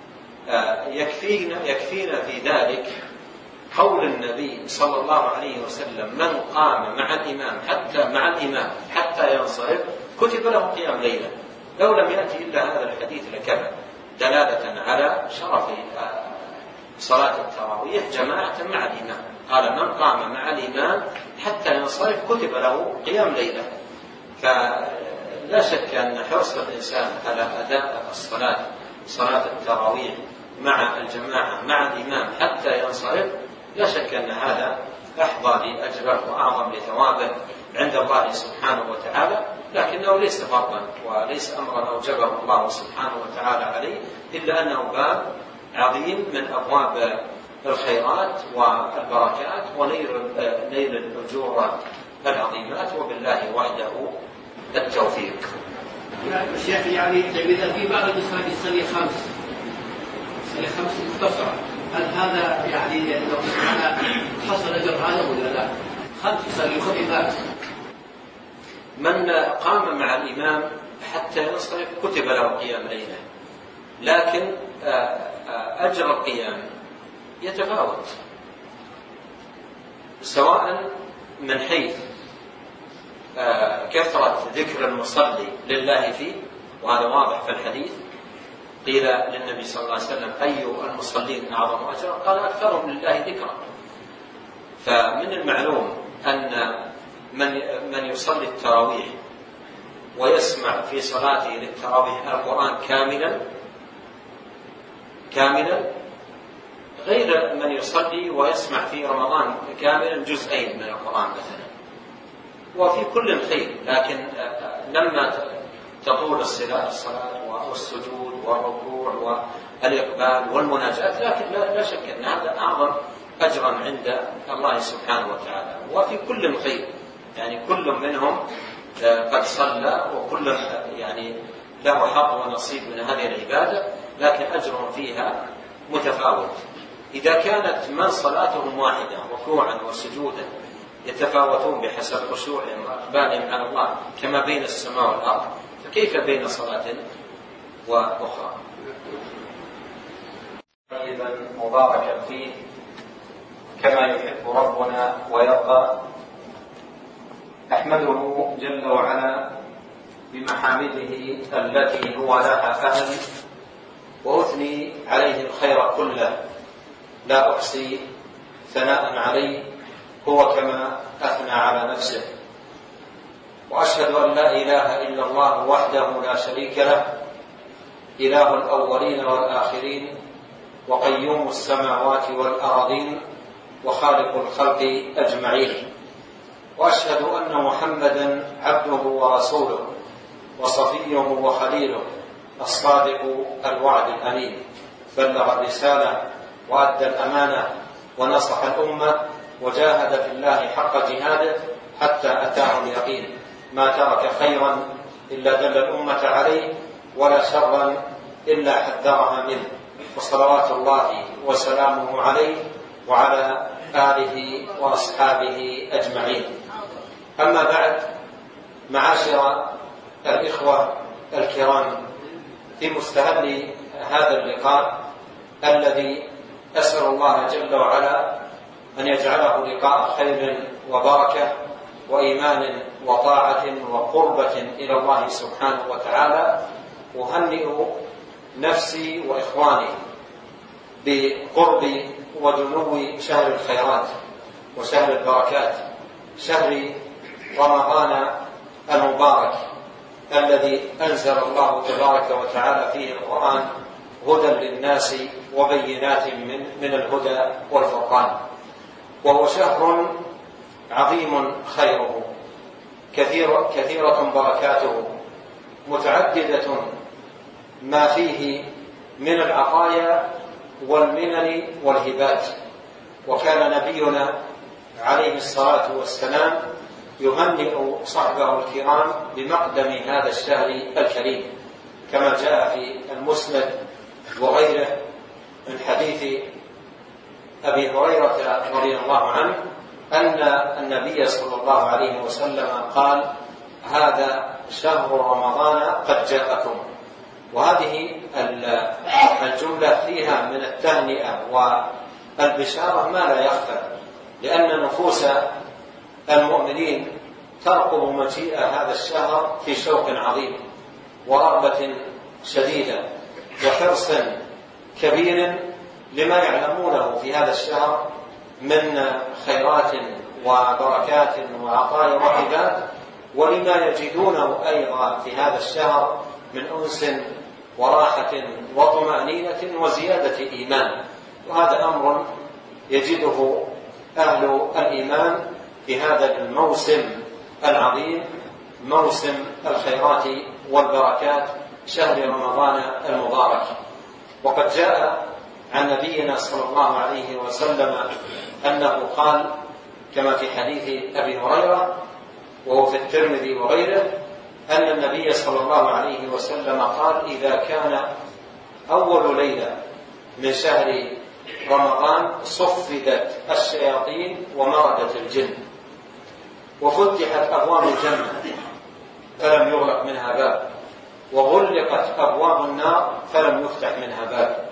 يكفينا في ذلك قول النبي صلى الله عليه وسلم: من قام مع الإمام حتى ينصرف كتب له قيام ليلة. لو لم يأتي إلا هذا الحديث لكفى دلالة على شرف صلاة التراويح جماعة مع الإمام. قال: من قام مع الإمام حتى ينصرف كتب له قيام ليلة. فلا شك أن حرص الإنسان على أداء صلاة التراويح مع الجماعة مع الإمام حتى ينصرف، لا شك أن هذا أحظى لأجره وأعظم لثوابه عند الله سبحانه وتعالى، لكنه ليس فرضا وليس أمرا أوجبه الله سبحانه وتعالى عليه، إلا أنه باب عظيم من أبواب الخيرات والبركات ونيل الأجور العظيمات، وبالله وحده التوفيق. الشيخ يعني إذا في بعض المساجد صلي خمس مختصرة، هل هذا يعني لو أنا حصل أجر هذا ولا لا؟ 5 يصلي خفيفات. من قام مع الإمام حتى ينصرف كتب له قيام ليلة، لكن أجر القيام يتفاوت، سواء من حيث كثرة ذكر المصلي لله فيه، وهذا واضح في الحديث، قيل للنبي صلى الله عليه وسلم أي المصلين أعظم أجرا؟ قال أكثرهم لله ذكرا. فمن المعلوم أن من يصلي التراويح ويسمع في صلاته للتراويح القرآن كاملا غير من يصلي ويسمع في رمضان كاملا جزئين من القرآن مثلا، وفي كل خير، لكن لما تطول الصلاة والسجود والركوع والإقبال والمناجاة، لكن لا شك أن هذا أعظم أجرا عند الله سبحانه وتعالى. وفي كل خير، يعني كل منهم قد صلى، وكل يعني له حظ ونصيب من هذه العبادة، لكن أجرهم فيها متفاوت. إذا كانت من صلاتهم واحدة ركوعا وسجودا يتفاوتون بحسب خشوعهم وإقبالهم على الله كما بين السماء والأرض، فكيف بين صلاة وأخرى؟ طيبا مباركا فيه كما يحب ربنا ويرضى. أحمده جل وعلا بمحامده التي هو لها أهل، وأثني عليه الخير كله، لا أحصي ثناء عليه هو كما أثنى على نفسه. وأشهد أن لا إله إلا الله وحده لا شريك له، إله الأولين والآخرين، وقيوم السماوات والأرضين، وخالق الخلق أجمعين. وأشهد أن محمدا عبده ورسوله، وصفيه وخليله، الصادق الوعد الأمين، بلغ الرسالة وأدى الأمانة ونصح الأمة، وجاهد في الله حق جهاده حتى أتاه اليقين. ما ترك خيرا إلا دل الأمة عليه، ولا شرا إلا حذرها منه، وصلوات الله وسلامه عليه وعلى آله وأصحابه أجمعين. أما بعد، معاشر الإخوة الكرام، في مستهل هذا اللقاء الذي أسأل الله جل وعلا أن يجعله لقاء خير وبركة وإيمان وطاعة وقربة إلى الله سبحانه وتعالى، أهنئ نفسي وإخواني بقرب ودنو شهر الخيرات وشهر البركات، شهر رمضان المبارك الذي أنزل الله تبارك وتعالى فيه القرآن هدى للناس وبينات من الهدى والفرقان. وهو شهر عظيم خيره، كثيرة بركاته، متعددة ما فيه من العطايا والمنن والهبات. وكان نبينا عليه الصلاة والسلام يهنئ صحبه الكرام بمقدم هذا الشهر الكريم، كما جاء في المسند وغيره من حديث أبي هريرة رضي الله عنه أن النبي صلى الله عليه وسلم قال: هذا شهر رمضان قد جاءكم. وهذه الجملة فيها من التهنئة والبشارة ما لا يخفى، لأن نفوس المؤمنين ترقب مجيء هذا الشهر في شوق عظيم ورغبة شديدة وحرص كبير لما يعلمونه في هذا الشهر من خيرات وبركات وعطايا وهبات، ولما يجدونه أيضا في هذا الشهر من أنس وراحة وطمأنينة وزيادة إيمان. وهذا أمر يجده أهل الإيمان في هذا الموسم العظيم، موسم الخيرات والبركات، شهر رمضان المبارك. وقد جاء عن نبينا صلى الله عليه وسلم أنه قال كما في حديث أبي هريرة وهو في الترمذي وغيره أن النبي صلى الله عليه وسلم قال: إذا كان أول ليلة من شهر رمضان صفدت الشياطين ومردت الجن وفتحت أبواب الجنة فلم يغلق منها باب، وغلقت أبواب النار فلم يفتح منها باب.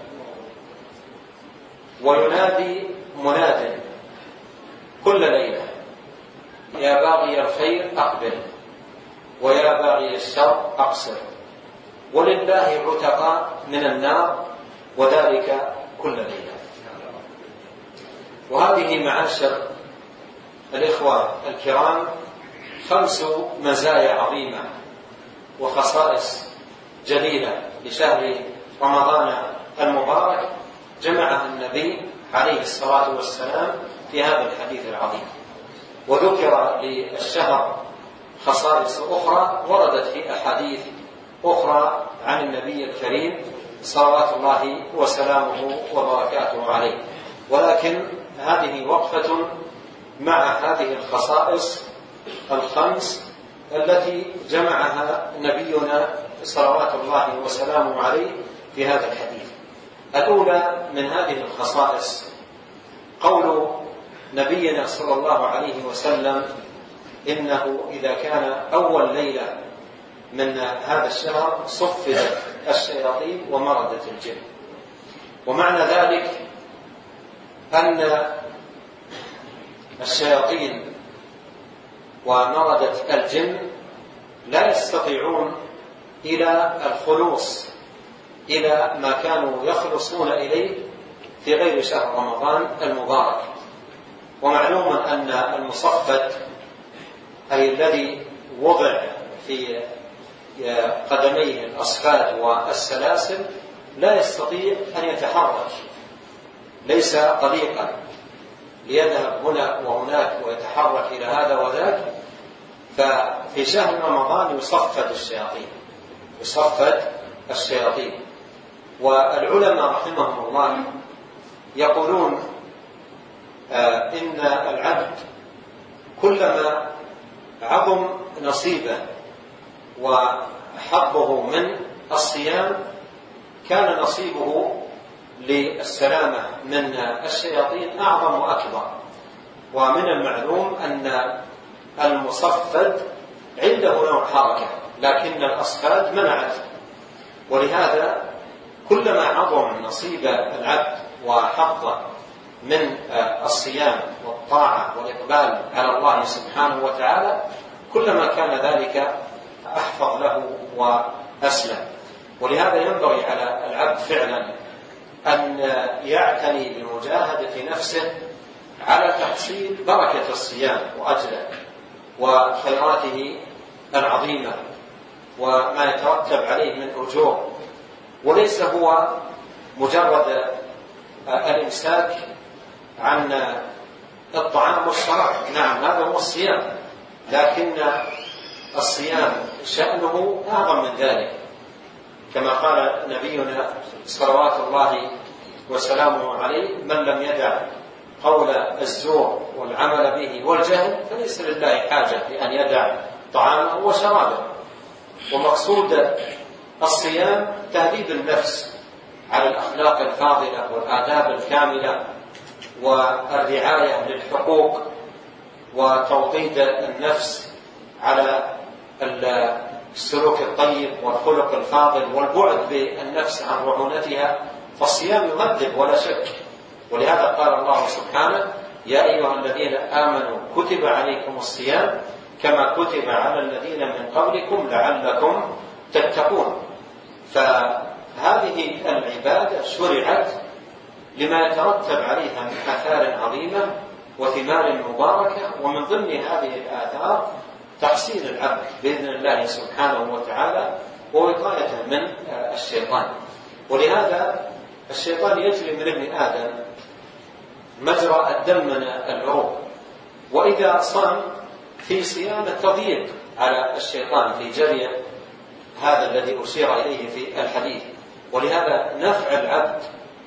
وينادي مناد كل ليلة: يا باغي الخير أقبل، ويا باغي الشر أقصر، ولله عتقاء من النار، وذلك كل ليلة. وهذه معاشر الإخوة الكرام 5 مزايا عظيمة وخصائص جليلة لشهر رمضان المبارك جمعها النبي عليه الصلاة والسلام في هذا الحديث العظيم. وذكر للشهر خصائص أخرى وردت في أحاديث أخرى عن النبي الكريم صلوات الله وسلامه وبركاته عليه، ولكن هذه وقفة مع هذه الخصائص 5 التي جمعها نبينا صلوات الله وسلامه عليه في هذا الحديث. الأولى من هذه الخصائص قول نبينا صلى الله عليه وسلم: إنه إذا كان أول ليلة من هذا الشهر صفدت الشياطين ومردت الجن. ومعنى ذلك أن الشياطين ومردة الجن لا يستطيعون إلى الخلوص إلى ما كانوا يخلصون إليه في غير شهر رمضان المبارك. ومعلوم أن المصفد أي الذي وضع في قدميه الأصفاد والسلاسل لا يستطيع أن يتحرك، ليس طليقا ليذهب هنا وهناك ويتحرك إلى هذا وذاك. ففي شهر رمضان يصفد الشياطين. والعلماء رحمهم الله يقولون إن العبد كلما عظم نصيبه وحظه من الصيام كان نصيبه للسلامة من الشياطين أعظم وأكبر. ومن المعلوم أن المصفد عنده نوع حركة لكن الأصفاد منعت، ولهذا كلما عظم نصيب العبد وحظه من الصيام والطاعة والإقبال على الله سبحانه وتعالى كلما كان ذلك أحفظ له وأسلم. ولهذا ينبغي على العبد فعلا أن يعتني بمجاهدة نفسه على تحصيل بركة الصيام وأجله وخيراته العظيمة وما يترتب عليه من أجور، وليس هو مجرد الإمساك عن الطعام والشراب. نعم هذا هو الصيام، لكن الصيام شأنه أعظم من ذلك، كما قال نبينا صلوات الله وسلامه عليه: من لم يدع قول الزور والعمل به والجهل فليس لله حاجة لأن يدع طعامه وشرابه. ومقصود الصيام تهذيب النفس على الأخلاق الفاضلة والآداب الكاملة والرعاية للحقوق وتوطيد النفس على السلوك الطيب والخلق الفاضل والبعد بالنفس عن رعونتها. فالصيام يهذب ولا شك، ولهذا قال الله سبحانه: يا أيها الذين آمنوا كتب عليكم الصيام كما كتب على الذين من قبلكم لعلكم تتقون. فهذه العبادة شرعت لما يترتب عليها من آثار عظيمة وثمار مباركة، ومن ضمن هذه الآثار تحصين العبد بإذن الله سبحانه وتعالى ووقايته من الشيطان. ولهذا الشيطان يجري من ابن آدم مجرى الدم من العروق، وإذا صام في صيام تضييق على الشيطان في جري هذا الذي أشير إليه في الحديث. ولهذا نفع العبد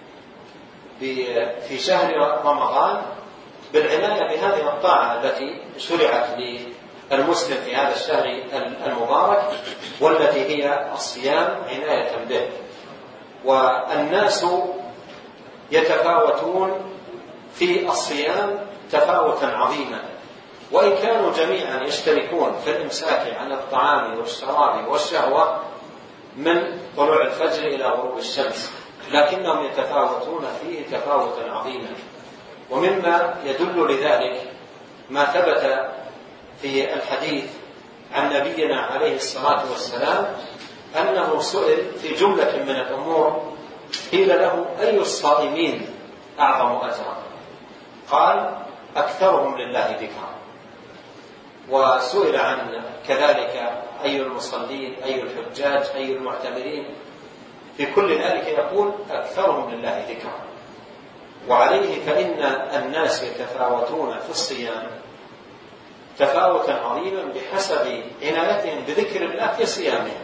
في شهر رمضان بالعناية بهذه الطاعة التي شرعت للمسلم في هذا الشهر المبارك، والتي هي الصيام عناية به. والناس يتفاوتون في الصيام تفاوتا عظيما، وإن كانوا جميعا يشتركون في الإمساك عن الطعام والشراب والشهوة، من طلوع الفجر إلى غروب الشمس، لكنهم يتفاوتون فيه تفاوتا عظيما. ومما يدل لذلك ما ثبت في الحديث عن نبينا عليه الصلاة والسلام أنه سئل في جملة من الأمور، قيل له: أي الصائمين أعظم أجرا؟ قال: أكثرهم لله ذكرا. وسئل عن كذلك أي المصلين، أي الحجاج، أي المعتمرين، في كل ذلك يقول: أكثرهم لله ذكرا. وعليه فإن الناس يتفاوتون في الصيام تفاوتا عظيما بحسب عنايتهم بذكر الله في صيامهم.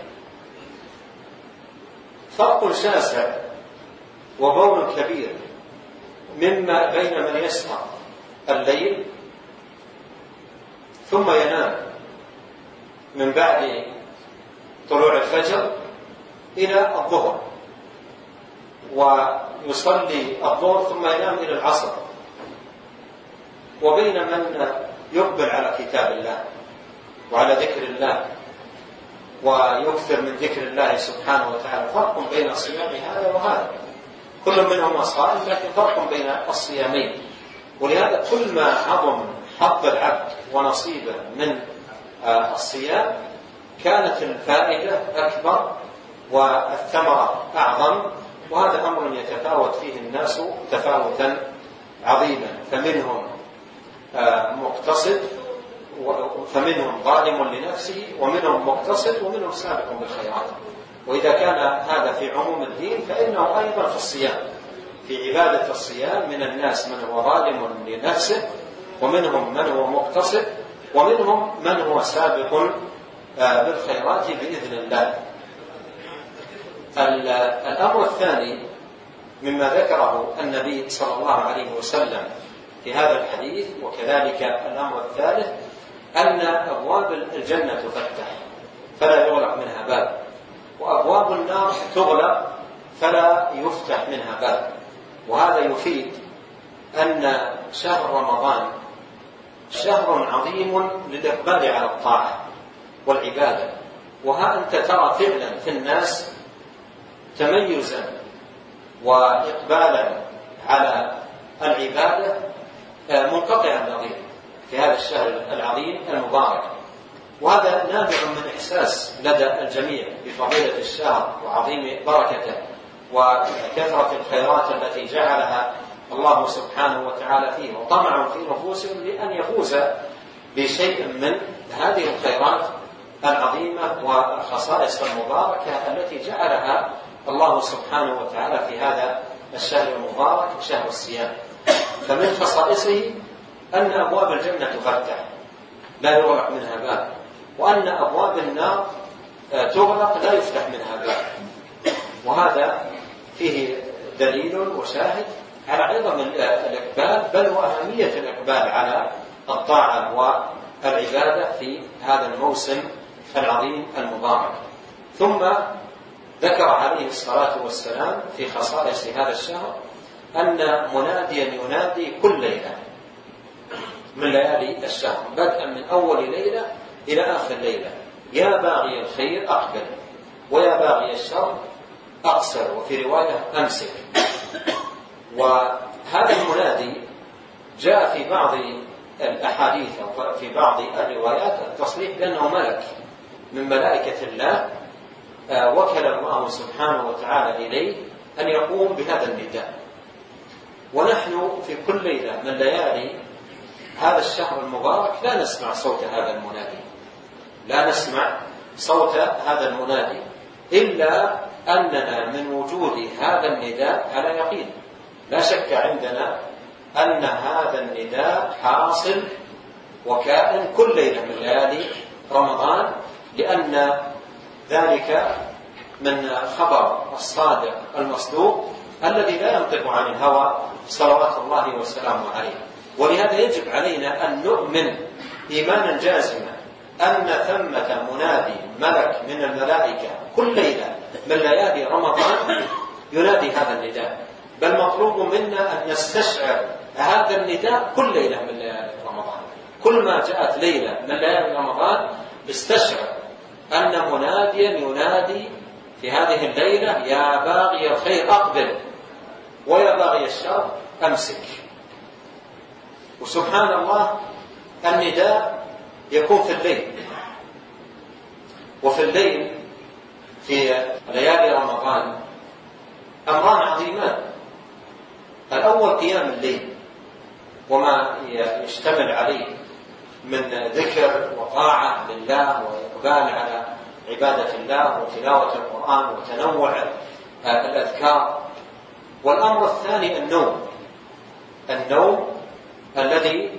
فرق شاسع وبون كبير مما بين من يسهر الليل ثم ينام من بعد طلوع الفجر إلى الظهر، ويصلي الظهر ثم ينام إلى العصر، وبين من يقبل على كتاب الله وعلى ذكر الله ويكثر من ذكر الله سبحانه وتعالى. فرق بين صيام هذا وهذا، كل منهما صائم لكن فرق بين الصيامين. ولهذا كل ما عظم حظ العبد ونصيبه من الصيام كانت الفائدة أكبر والثمرة أعظم، وهذا أمر يتفاوت فيه الناس تفاوتا عظيما، فمنهم مقتصد، فمنهم ظالم لنفسه، ومنهم مقتصد، ومنهم سابق بالخيرات. وإذا كان هذا في عموم الدين فإنه أيضا في الصيام، في عبادة الصيام من الناس من هو ظالم لنفسه، ومنهم من هو مقتصد، ومنهم من هو سابق بالخيرات بإذن الله. الأمر الثاني مما ذكره النبي صلى الله عليه وسلم في هذا الحديث، وكذلك الأمر الثالث، أن أبواب الجنة تفتح فلا يغلق منها باب، وأبواب النار تغلق فلا يفتح منها باب. وهذا يفيد أن شهر رمضان شهر عظيم للإقبال على الطاعة والعبادة. وها أنت ترى فعلا في الناس تميزا وإقبالا على العبادة منقطع النظير في هذا الشهر العظيم المبارك. وهذا نابع من إحساس لدى الجميع بفضيلة الشهر وعظيم بركته وكثرة الخيرات التي جعلها الله سبحانه وتعالى فيه، وطمع في نفوسهم لأن يفوز بشيء من هذه الخيرات العظيمة والخصائص المباركة التي جعلها الله سبحانه وتعالى في هذا الشهر المبارك شهر الصيام. فمن خصائصه أن أبواب الجنة تفتح لا يغلق منها باب، وأن أبواب النار تغلق لا يفتح منها باب. وهذا فيه دليل وشاهد على عظم الإقبال بل وأهمية الإقبال على الطاعة والعبادة في هذا الموسم العظيم المبارك. ثم ذكر عليه الصلاة والسلام في خصائص هذا الشهر أن مناديا ينادي كل ليلة من ليالي الشهر بدءا من أول ليلة إلى آخر ليلة: يا باغي الخير أقبل، ويا باغي الشر أقصر، وفي رواية أمسك. وهذا المنادي جاء في بعض الأحاديث أو في بعض الروايات التصريح بأنه ملك من ملائكة الله وكل الله سبحانه وتعالى إليه أن يقوم بهذا النداء. ونحن في كل ليلة من ليالي هذا الشهر المبارك لا نسمع صوت هذا المنادي، لا نسمع صوت هذا المنادي إلا أننا من وجود هذا النداء على يقين. لا شك عندنا أن هذا النداء حاصل وكائن كل ليلة من ليالي رمضان، لأن ذلك من خبر الصادق المصدوق الذي لا ينطق عن الهوى صلوات الله وسلامه عليه. ولهذا يجب علينا أن نؤمن إيمانا جازما أن ثمة منادي ملك من الملائكة كل ليلة من ليالي رمضان ينادي هذا النداء، بل مطلوب منا أن نستشعر هذا النداء كل ليلة من ليالي رمضان. كل ما جاءت ليلة من ليالي رمضان استشعر أن مناديا ينادي في هذه الليلة يا باغي الخير أقبل ويا باغي الشر أمسك. وسبحان الله النداء يكون في الليل، وفي الليل في ليالي رمضان أمران عظيمان. الأول قيام الليل وما يشتمل عليه من ذكر وطاعة لله وإقبال على عبادة الله وتلاوة القرآن وتنوع الأذكار. والأمر الثاني النوم الذي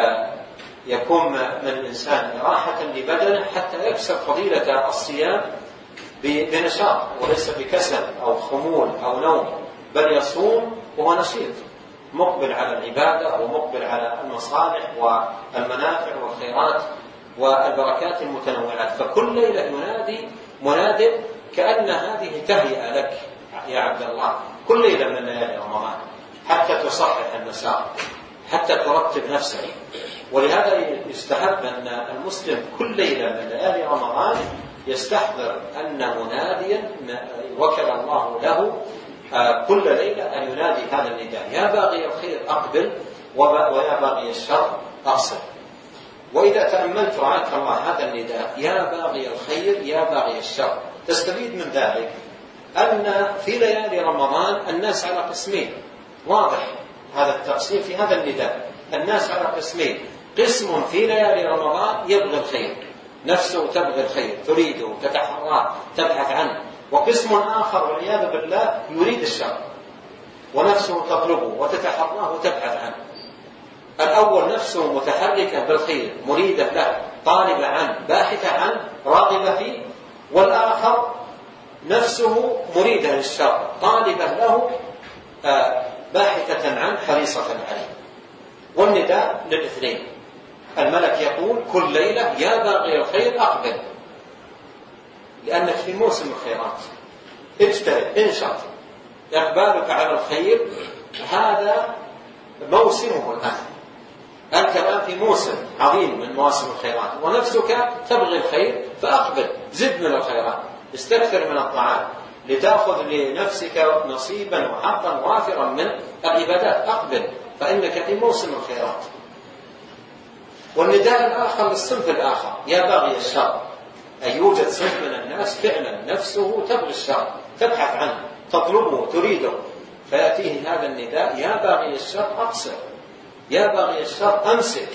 يكون من الإنسان راحة لبدنه حتى يكسب فضيلة الصيام بنشاط وليس بكسل أو خمول أو نوم، بل يصوم وهو نشيط مقبل على العبادة ومقبل على المصالح والمنافع والخيرات والبركات المتنوعات. فكل ليلة ينادي مناد كأن هذه تهيئة لك يا عبد الله كل ليلة من ليالي رمضان حتى تصحح المسار، حتى ترتب نفسك. ولهذا يستحب أن المسلم كل ليلة من ليالي رمضان يستحضر أن مناديا وكل الله له كل ليلة أن ينادي هذا النداء: يا باغي الخير أقبل ويا باغي الشر أقصر. وإذا تأملت رعاك الله هذا النداء يا باغي الخير يا باغي الشر، تستفيد من ذلك أن في ليالي رمضان الناس على قسمين، واضح هذا التقسيم في هذا النداء. الناس على قسمين: قسم في ليالي رمضان يبغي الخير، نفسه تبغي الخير تريده تتحراه تبحث عنه، وقسم آخر والعياذ بالله يريد الشر ونفسه تطلبه وتتحراه وتبحث عنه. الأول نفسه متحركة بالخير مريدة له طالبة عنه باحثة عنه راغبة فيه، والآخر نفسه مريدة للشر طالبة له باحثة عنه حريصة عليه. والنداء للاثنين. الملك يقول كل ليلة يا باغي الخير أقبل، لأنك في موسم الخيرات، اجتهد انشط، إقبالك على الخير هذا موسمه الآن. أنت الآن في موسم عظيم من مواسم الخيرات ونفسك تبغي الخير، فأقبل، زد من الخيرات، استكثر من الطاعات لتأخذ لنفسك نصيبا وحظا وافرا من العبادات. أقبل فإنك في موسم الخيرات. والنداء الآخر للصنف الآخر يا باغي الشر، أي يوجد صنف من الناس فعلا نفسه تبغي الشر تبحث عنه تطلبه تريده، فيأتيه هذا النداء يا باغي الشر أقصر يا باغي الشر أمسك.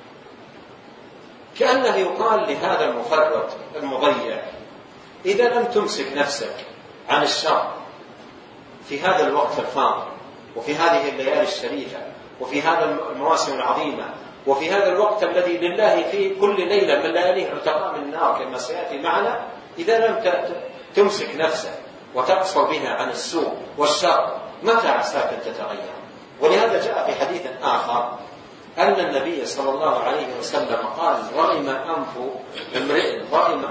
كأنه يقال لهذا المفرط المضيع: إذا لم تمسك نفسك عن الشر في هذا الوقت الفاضل وفي هذه الليالي الشريفة وفي هذا المواسم العظيمة وفي هذا الوقت الذي لله فيه كل ليلة من لياليه عتقاء من النار كما سيأتي معنا، إذا لم تمسك نفسك وتقصر بها عن السوء والشر متى عساك أن تتغير؟ ولهذا جاء في حديث آخر أن النبي صلى الله عليه وسلم قال: رغم أنف امرئ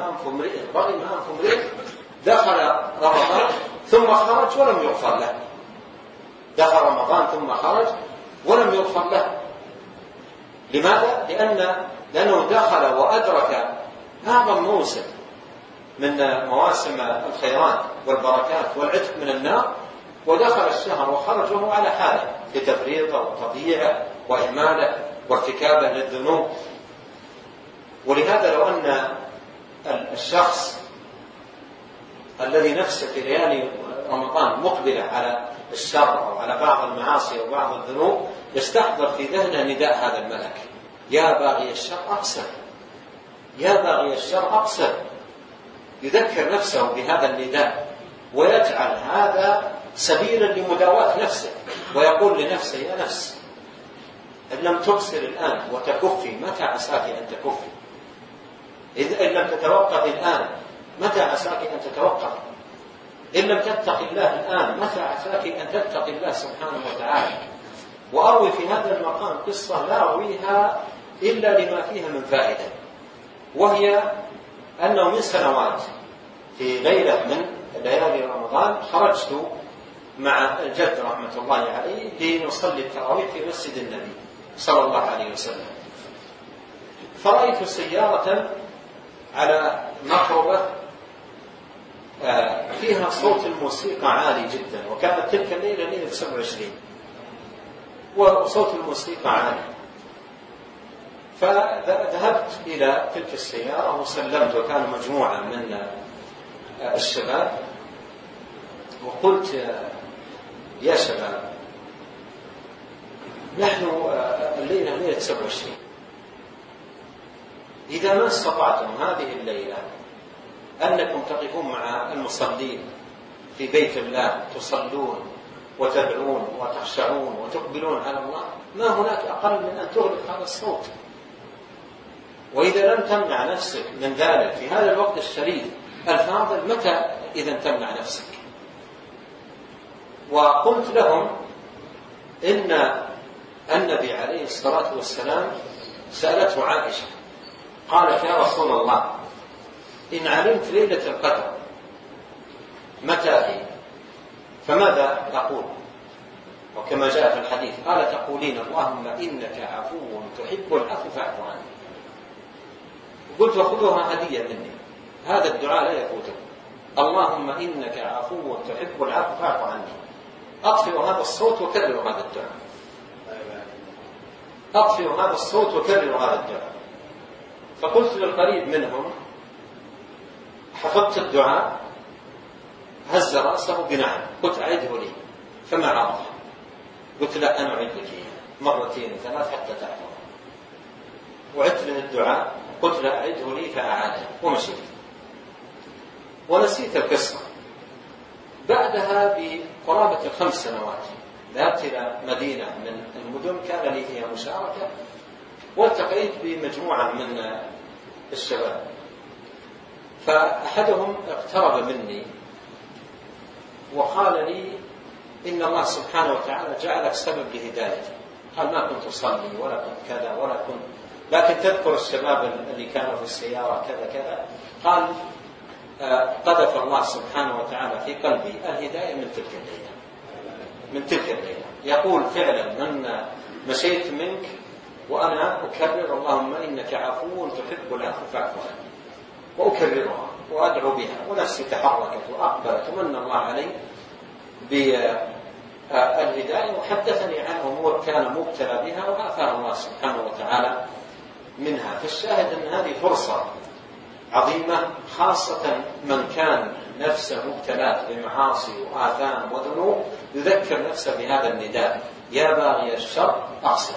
دخل رمضان ثم خرج ولم يغفر له. دخل رمضان ثم خرج ولم يغفر له. لماذا؟ لأنه دخل وأدرك أعظم موسم من مواسم الخيرات والبركات والعتق من النار، ودخل الشهر وخرج وهو على حاله في تفريطه وتضييعه وإهماله وارتكابه للذنوب. ولهذا لو أن الشخص الذي نفسه في ليالي رمضان مقبلة على الشر أو على بعض المعاصي أو بعض الذنوب يستحضر في ذهنه نداء هذا الملك: يا باغي الشر أقصر يا باغي الشر أقصر. يذكر نفسه بهذا النداء ويجعل هذا سبيلا لمداواة نفسه، ويقول لنفسه: يا نفس، إن لم تبصر الآن وتكفي متى عساك أن تكفي؟ إن لم تتوقف الآن متى عساك أن تتوقف؟ إن لم تتق الله الآن متى عساك أن تتق الله سبحانه وتعالى؟ وأروي في هذا المقام قصة لا أرويها إلا لما فيها من فائدة، وهي أنه من سنوات في ليلة من ليالي رمضان خرجت مع الجد رحمة الله عليه لنصلي التراويح في مسجد النبي صلى الله عليه وسلم، فرأيت سيارة على مقربة فيها صوت الموسيقى عالي جدا، وكانت تلك الليلة ليلة 27 وصوت الموسيقى عالي. فذهبت إلى تلك السيارة وسلمت، وكان مجموعة من الشباب، وقلت يا شباب نحن الليلة ليلة 27، إذا ما استطعتم هذه الليلة أنكم تقفون مع المصلين في بيت الله تصلون وتدعون وتخشعون وتقبلون على الله، ما هناك أقل من أن تغلق هذا الصوت. وإذا لم تمنع نفسك من ذلك في هذا الوقت الشريف الفاضل، متى إذا تمنع نفسك؟ وقلت لهم إن النبي عليه الصلاة والسلام سألته عائشة قالت يا رسول الله إن علمت ليلة القدر متى هي فماذا تقول؟ وكما جاء في الحديث قال تقولين اللهم إنك عفو تحب العفو فاعف عني. قلت وخذوها هدية مني، هذا الدعاء لا يفوتك، اللهم إنك عفو تحب العفو فاعف عني. أطفئوا هذا الصوت وكرروا هذا الدعاء، أطفئوا هذا الصوت وكرروا هذا الدعاء. فقلت للقريب منهم حفظت الدعاء؟ هز رأسه بنعم. قلت أعده لي، فما عرف. قلت لا أنا أعد لك مرتين ثلاث حتى تحفظ. وعدت له الدعاء، قلت لا أعده لي فأعاده ومشيت ونسيت القصة. بعدها بقرابة 5 سنوات ذهبت إلى مدينة من المدن كان لي فيها مشاركة، والتقيت بمجموعة من الشباب، فأحدهم اقترب مني وقال لي إن الله سبحانه وتعالى جعلك سبب لهدايتي. قال ما كنت أصلي ولا كنت كذا ولا كنت، لكن تذكر الشباب اللي كانوا في السيارة كذا كذا. قال قذف الله سبحانه وتعالى في قلبي الهداية من تلك الليلة، من تلك الليلة. يقول فعلا من مشيت منك وأنا أكرر اللهم إنك عفو تحب العفو فاعف عني، وأكررها وأدعو بها، ونفسي تحركت وأقبلت ومن الله علي بالهداية وحدثني عن أمور كان مبتلى بها وعافاه الله سبحانه وتعالى منها. فالشاهد أن هذه فرصة عظيمة، خاصة من كان نفسه مبتلات بمعاصي وآثام وذنوب يذكر نفسه بهذا النداء يا باغي الشر أقصر.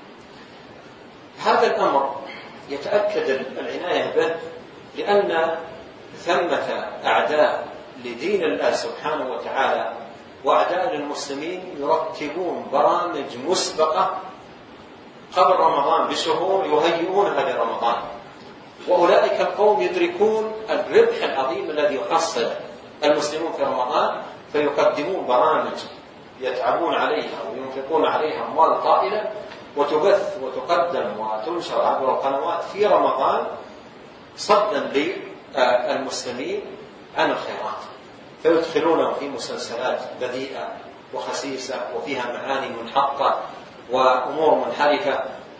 هذا الأمر يتأكد العناية به لأن ثمة أعداء لدين الله سبحانه وتعالى وأعداء للمسلمين يرتبون برامج مسبقة قبل رمضان بشهور يهيئونها لرمضان، وأولئك القوم يدركون الربح العظيم الذي يحصل المسلمون في رمضان، فيقدمون برامج يتعبون عليها وينفقون عليها أموال طائلة وتبث وتقدم وتنشر عبر القنوات في رمضان صدا للمسلمين عن الخيرات، فيدخلونه في مسلسلات بذيئة وخسيسة وفيها معاني منحطة وأمور منحرفة،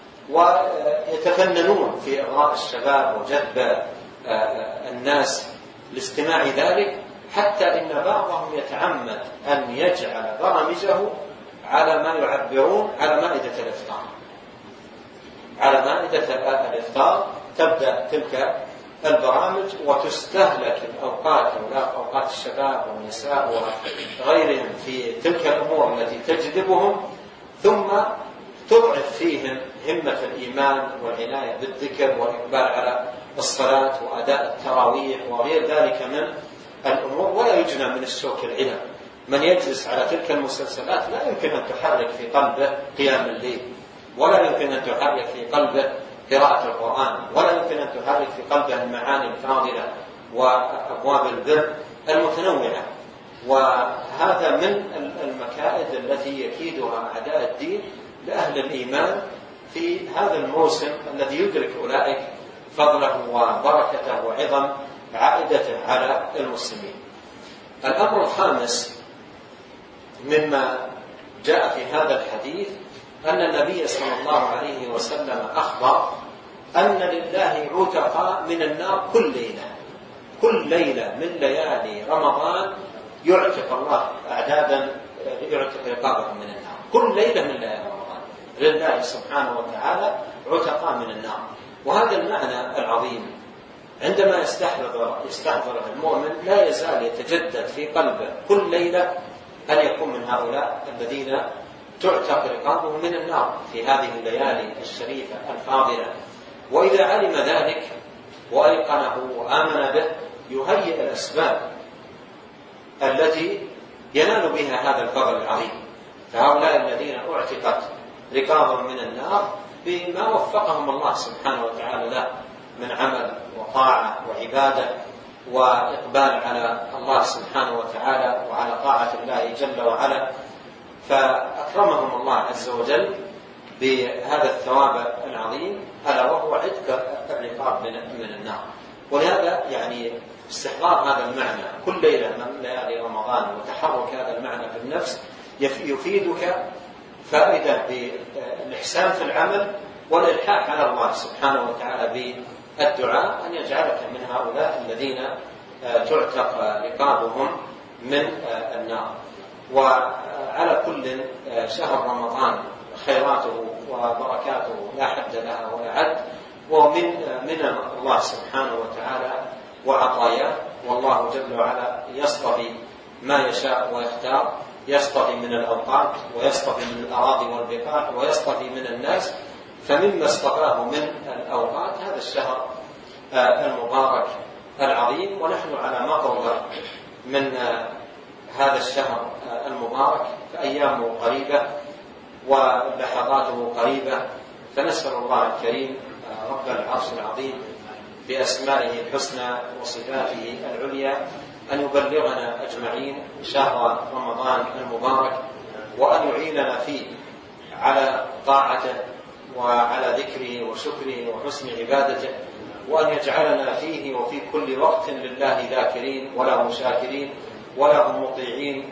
ويتفننون في إغراء الشباب وجذب الناس لاستماع ذلك، حتى إن بعضهم يتعمد أن يجعل برامجه على ما يعبرون على مائدة الإفطار. على مائدة الإفطار تبدأ تلك البرامج وتستهلك الأوقات أوقات الشباب والنساء وغيرهم في تلك الأمور التي تجذبهم، ثم تضعف فيهم همة الإيمان والعناية بالذكر والإقبال على الصلاة وأداء التراويح وغير ذلك من الأمور، ولا يجنى من الشوك العنب. من يجلس على تلك المسلسلات لا يمكن أن تحرك في قلبه قيام الليل، ولا يمكن أن تحرك في قلبه قراءة القرآن، ولا يمكن أن تحرك في قلبه المعاني الفاضلة وأبواب البر المتنوعة. وهذا من المكائد التي يكيدها أعداء الدين لأهل الإيمان في هذا الموسم الذي يدرك أولئك فضله وبركته وعظم عائدته على المسلمين. الأمر الخامس مما جاء في هذا الحديث أن النبي صلى الله عليه وسلم أخبر أن لله عتقاء من النار كل ليلة، كل ليلة من ليالي رمضان يعتق الله أعدادا، يعتق رقابهم من النار. كل ليلة من ليالي رمضان لله سبحانه وتعالى عتقاء من النار. وهذا المعنى العظيم عندما يستحضره المؤمن لا يزال يتجدد في قلبه كل ليلة أن يكون من هؤلاء الذين تعتق رقابهم من النار في هذه الليالي الشريفة الفاضلة. وإذا علم ذلك وأيقنه وآمن به يهيئ الأسباب التي ينال بها هذا الفضل العظيم. فهؤلاء الذين اعتقت رقابهم من النار بما وفقهم الله سبحانه وتعالى له من عمل وطاعة وعبادة وإقبال على الله سبحانه وتعالى وعلى طاعة الله جل وعلا، فأكرمهم الله عز وجل بهذا الثواب العظيم ألا وهو عتق الرقاب من النار. ولهذا يعني استحضار هذا المعنى كل ليلة من ليالي رمضان وتحرك هذا المعنى في النفس يفيدك فائدة بالإحسان في العمل والإلحاح على الله سبحانه وتعالى بالدعاء أن يجعلك من هؤلاء الذين تعتق رقابهم من النار. وعلى كل شهر رمضان خيراته وبركاته لا حد لها ولا عد، ومن الله سبحانه وتعالى وعطاياه. والله جل وعلا يصطفي ما يشاء ويختار، يصطفي من الأوقات ويصطفي من الأراضي والبقاع ويصطفي من الناس. فمما اصطفاه من الأوقات هذا الشهر المبارك العظيم، ونحن على مقربة من هذا الشهر المبارك، فأيامه قريبة ولحظاته قريبة. فنسأل الله الكريم رب العرش العظيم بأسمائه الحسنى وصفاته العليا أن يبلغنا أجمعين شهر رمضان المبارك، وأن يعيننا فيه على طاعته وعلى ذكره وشكره وحسن عبادته، وأن يجعلنا فيه وفي كل وقت لله ذاكرين وله شاكرين وله مطيعين،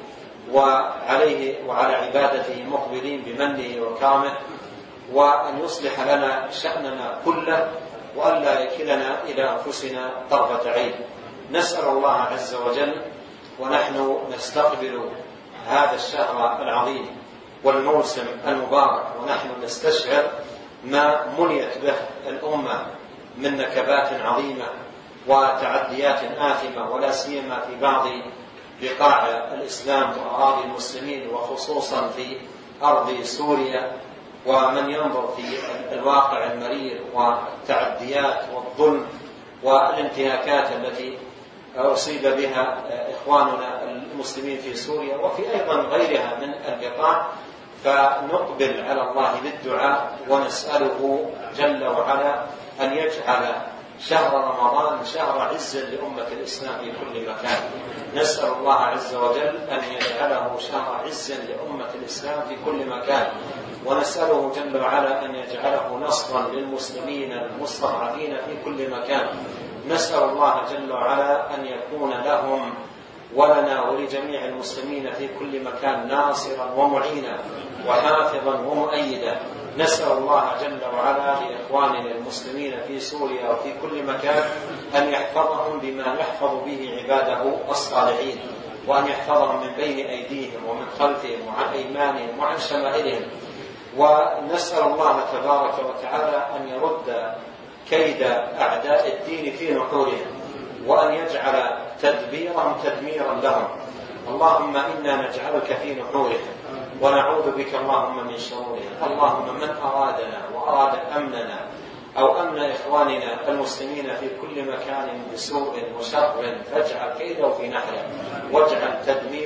وعليه وعلى عبادته مقبلين بمنه وكرمه، وأن يصلح لنا شأننا كله وأن لا يكلنا إلى أنفسنا طرفة عين. نسأل الله عز وجل ونحن نستقبل هذا الشهر العظيم والموسم المبارك ونحن نستشعر ما مليت به الأمة من نكبات عظيمة وتعديات آثمة، ولا سيما في بعض بقاع الإسلام وأراضي المسلمين، وخصوصا في أرض سوريا. ومن ينظر في الواقع المرير والتعديات والظلم والانتهاكات التي أصيب بها إخواننا المسلمين في سوريا وفي أيضا غيرها من البقاع، فنقبل على الله بالدعاء ونسأله جل وعلا أن يجعل شهر رمضان شهر عز لأمة الإسلام في كل مكان. نسأل الله عز وجل أن يجعله شهر عز لأمة الإسلام في كل مكان، ونسأله جل وعلا أن يجعله نصرا للمسلمين المستضعفين في كل مكان. نسأل الله جل وعلا أن يكون لهم ولنا ولجميع المسلمين في كل مكان ناصرا ومعينا وحافظا ومؤيدا. نسأل الله جل وعلا لإخواننا المسلمين في سوريا وفي كل مكان أن يحفظهم بما يحفظ به عباده الصالحين، وأن يحفظهم من بين أيديهم ومن خلفهم وعن أيمانهم وعن شمائلهم. ونسأل الله تبارك وتعالى أن يرد كيد أعداء الدين في نحورهم، وأن يجعل تدبيرهم تدميرا لهم. اللهم إنا نجعلك في نحورهم ونعوذ بك اللهم من شرورهم. اللهم من أرادنا وأراد أمننا أو أمن إخواننا المسلمين في كل مكان بسوء وشر فاجعل كيده في نحره واجعل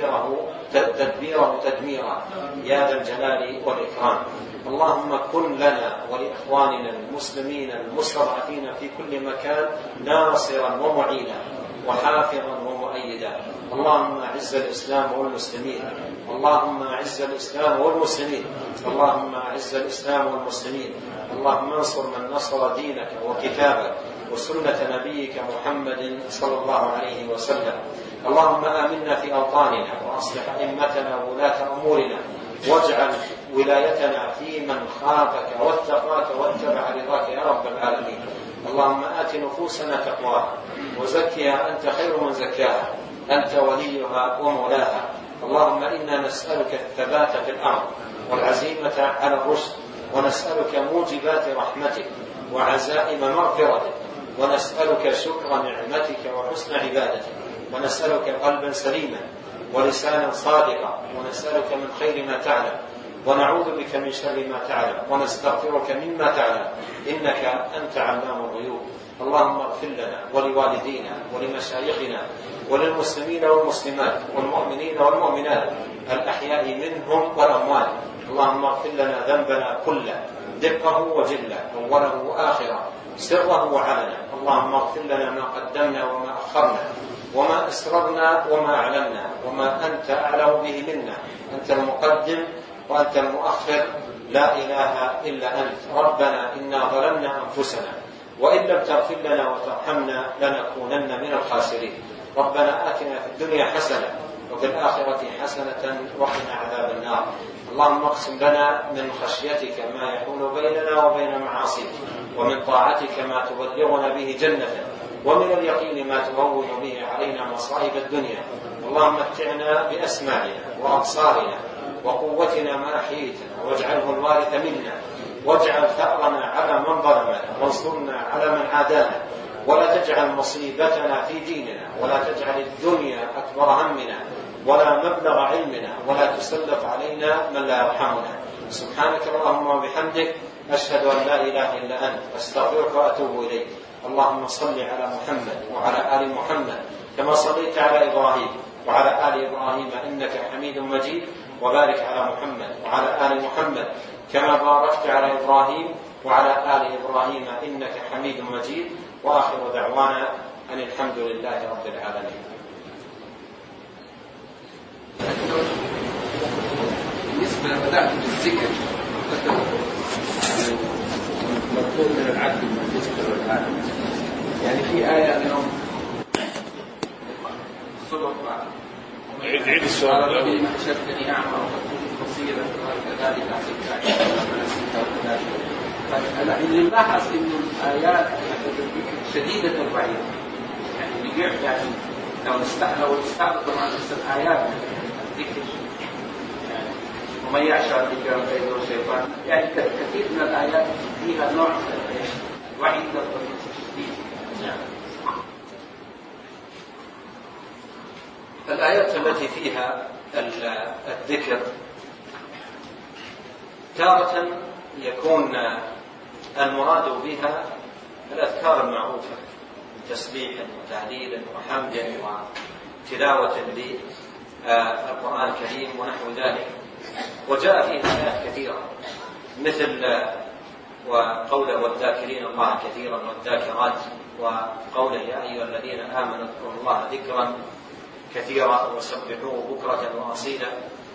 تدبيره تدميرا يا ذا الجلال والإكرام. اللهم كن لنا ولإخواننا المسلمين المستضعفين في كل مكان ناصرا ومعينا وحافظا ومؤيدا. اللهم أعز الإسلام والمسلمين، اللهم أعز الإسلام والمسلمين، اللهم أعز الإسلام والمسلمين. اللهم انصر من نصر دينك وكتابك وسنة نبيك محمد صلى الله عليه وسلم. اللهم آمنا في أوطاننا وأصلح أئمتنا وولاة أمورنا، واجعل ولايتنا في من خافك واتقاك واتبع رضاك يا رب العالمين. اللهم آت نفوسنا تقواها وزكها أنت خير من زكاها أنت وليها ومولاها. اللهم إنا نسألك الثبات في الأمر والعزيمة على الرشد، ونسألك موجبات رحمتك وعزائم مغفرتك، ونسألك شكر نعمتك وحسن عبادتك، ونسألك قلبا سليما ولسانا صادقا، ونسألك من خير ما تعلم ونعوذ بك من شر ما تعلم ونستغفرك مما تعلم إنك أنت علام الغيوب. اللهم اغفر لنا ولوالدينا ولمشايخنا وللمسلمين والمسلمات والمؤمنين والمؤمنات الأحياء منهم والأموات. اللهم اغفر لنا ذنبنا كله دقه وجله أوله وآخره سره وعلنا. اللهم اغفر لنا ما قدمنا وما أخرنا وما أسررنا وما أعلنا وما أنت أعلم به منا. أنت المقدم وأنت المؤخر، لا إله إلا أنت. ربنا إنا ظلمنا أنفسنا وإن لم تغفر لنا وترحمنا لنكونن من الخاسرين. ربنا آتنا في الدنيا حسنة وفي الآخرة حسنة وقنا عذاب النار. اللهم اقسم لنا من خشيتك ما يحول بيننا وبين معاصيك، ومن طاعتك ما تبلغنا به جنتك، ومن اليقين ما تهون به علينا مصائب الدنيا. اللهم متعنا بأسماعنا وأبصارنا وقوتنا ما أحييتنا، واجعله الوارث منا، واجعل ثأرنا على من ظلمنا، وانصرنا على من عادانا، ولا تجعل مصيبتنا في ديننا، ولا تجعل الدنيا أكبر همنا ولا مبلغ علمنا، ولا تسلط علينا من لا يرحمنا. سبحانك اللهم وبحمدك أشهد أن لا إله إلا أنت أستغفرك وأتوب إليك. اللهم صل على محمد وعلى آل محمد كما صليت على إبراهيم وعلى آل إبراهيم إنك حميد مجيد، وبارك على محمد وعلى آل محمد كما باركت على إبراهيم وعلى آل إبراهيم إنك حميد مجيد. وآخر دعوانا أن الحمد لله رب العالمين. بالنسبة بدأت بالذكر مطلوب من العبد من الذكر والعالم، يعني في آية اليوم الصدق عيد السؤال الذي ما حشرتني أعمى وقد كنت بصيرا وكذلك أحسبت اللي نلاحظ إنه الآيات شديدة الوعيد، يعني لو نستعرض مع نفس الآيات الذكر يعني ومن يعش عن ذكر الخير والشيطان، يعني كثير من الآيات فيها نوع من الوعيد الشديد. الآيات التي فيها الذكر تارة يكون المراد بها الأذكار المعروفة من تسبيح وتهليل وحمد وتلاوة للقرآن الكريم ونحو ذلك. وجاء فيها آيات كثيرة مثل وقوله والذاكرين الله كثيرا والذاكرات، وقوله يا أيها الذين آمنوا اذكروا الله ذكرا كثيرا وسبحوه بكرة وأصيلا.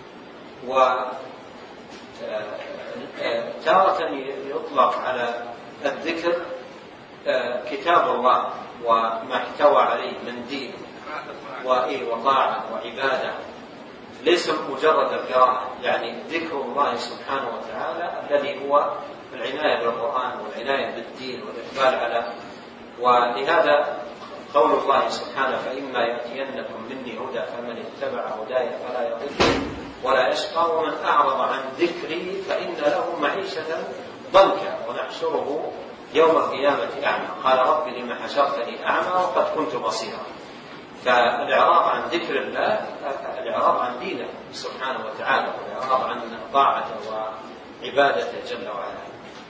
تارة يطلق على الذكر كتاب الله وما احتوى عليه من دين وطاعة وعبادة، ليس مجرد القراءة، يعني ذكر الله سبحانه وتعالى الذي هو العناية بالقرآن والعناية بالدين والإقبال على. ولهذا قول الله سبحانه فإما يأتينكم مني هدى فمن اتبع هداي فلا يضل ولا يشقى ومن أعرض عن ذكري فإن له معيشة ضنكا ونحشره يوم القيامة أعمى قال رب لما حشرتني أعمى وقد كنت بصيرا. فالإعراض عن ذكر الله الإعراض عن دينه سبحانه وتعالى، والإعراض عن طاعته وعبادته جل وعلا.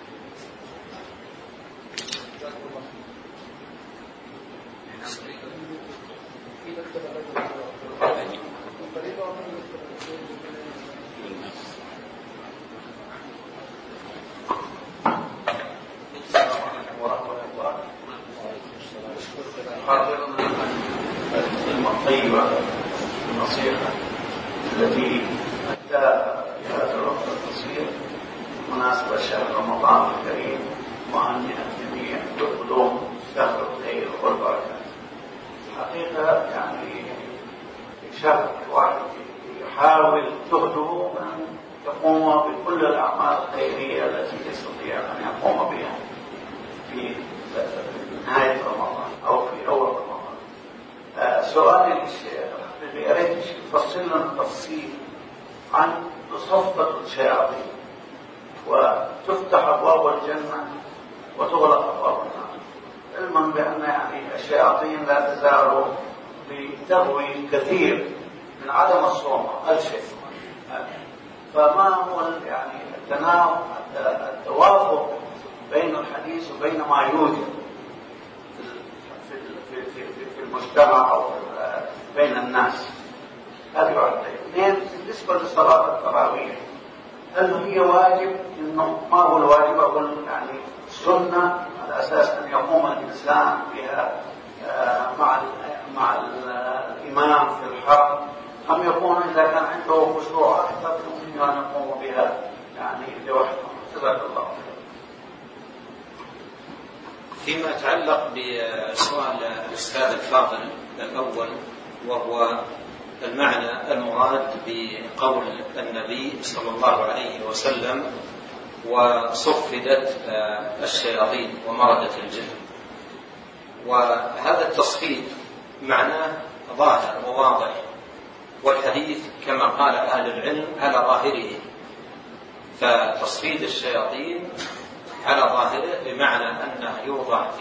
الطيبة النصيحة التي أدى بهذا الوقت القصير مناسبة شهر رمضان الكريم، وأن الجميع يدخلون شهر الخير والبركة. حقيقة يعني شهر واحد يحاول جهده أن يقوم بكل الأعمال الخيرية التي يستطيع أن يقوم بها في نهاية رمضان أو في أول رمضان. سؤالي للشيخ، يا ريت يفصل لنا تفصيل عن تصفة الشياطين وتفتح أبواب الجنة وتغلق أبواب النار، علما بأن يعني الشياطين لا تزال بتغوي كثير من عدم الصوم الشيء. فما هو يعني التوافق بين الحديث وبين ما يوجد في المجتمع أو بين الناس؟ هذه واحدة. اثنين، بالنسبة لصلاة التراويح، هل هي واجب؟ إنه ما هو الواجب؟ أقول يعني السنة على أساس أن يقوم الإنسان بها مع الإمام في الحرم، أم يكون إذا كان عنده خشوع أكثر يمكن أن يقوم بها يعني لوحده؟ جزاك الله خير. فيما يتعلق بسؤال الأستاذ الفاضل الأول، وهو المعنى المراد بقول النبي صلى الله عليه وسلم وصفدت الشياطين ومردت الجن، وهذا التصفيد معناه ظاهر وواضح، والحديث كما قال أهل العلم على ظاهره، فتصفيد الشياطين على ظاهره بمعنى أنه يوضع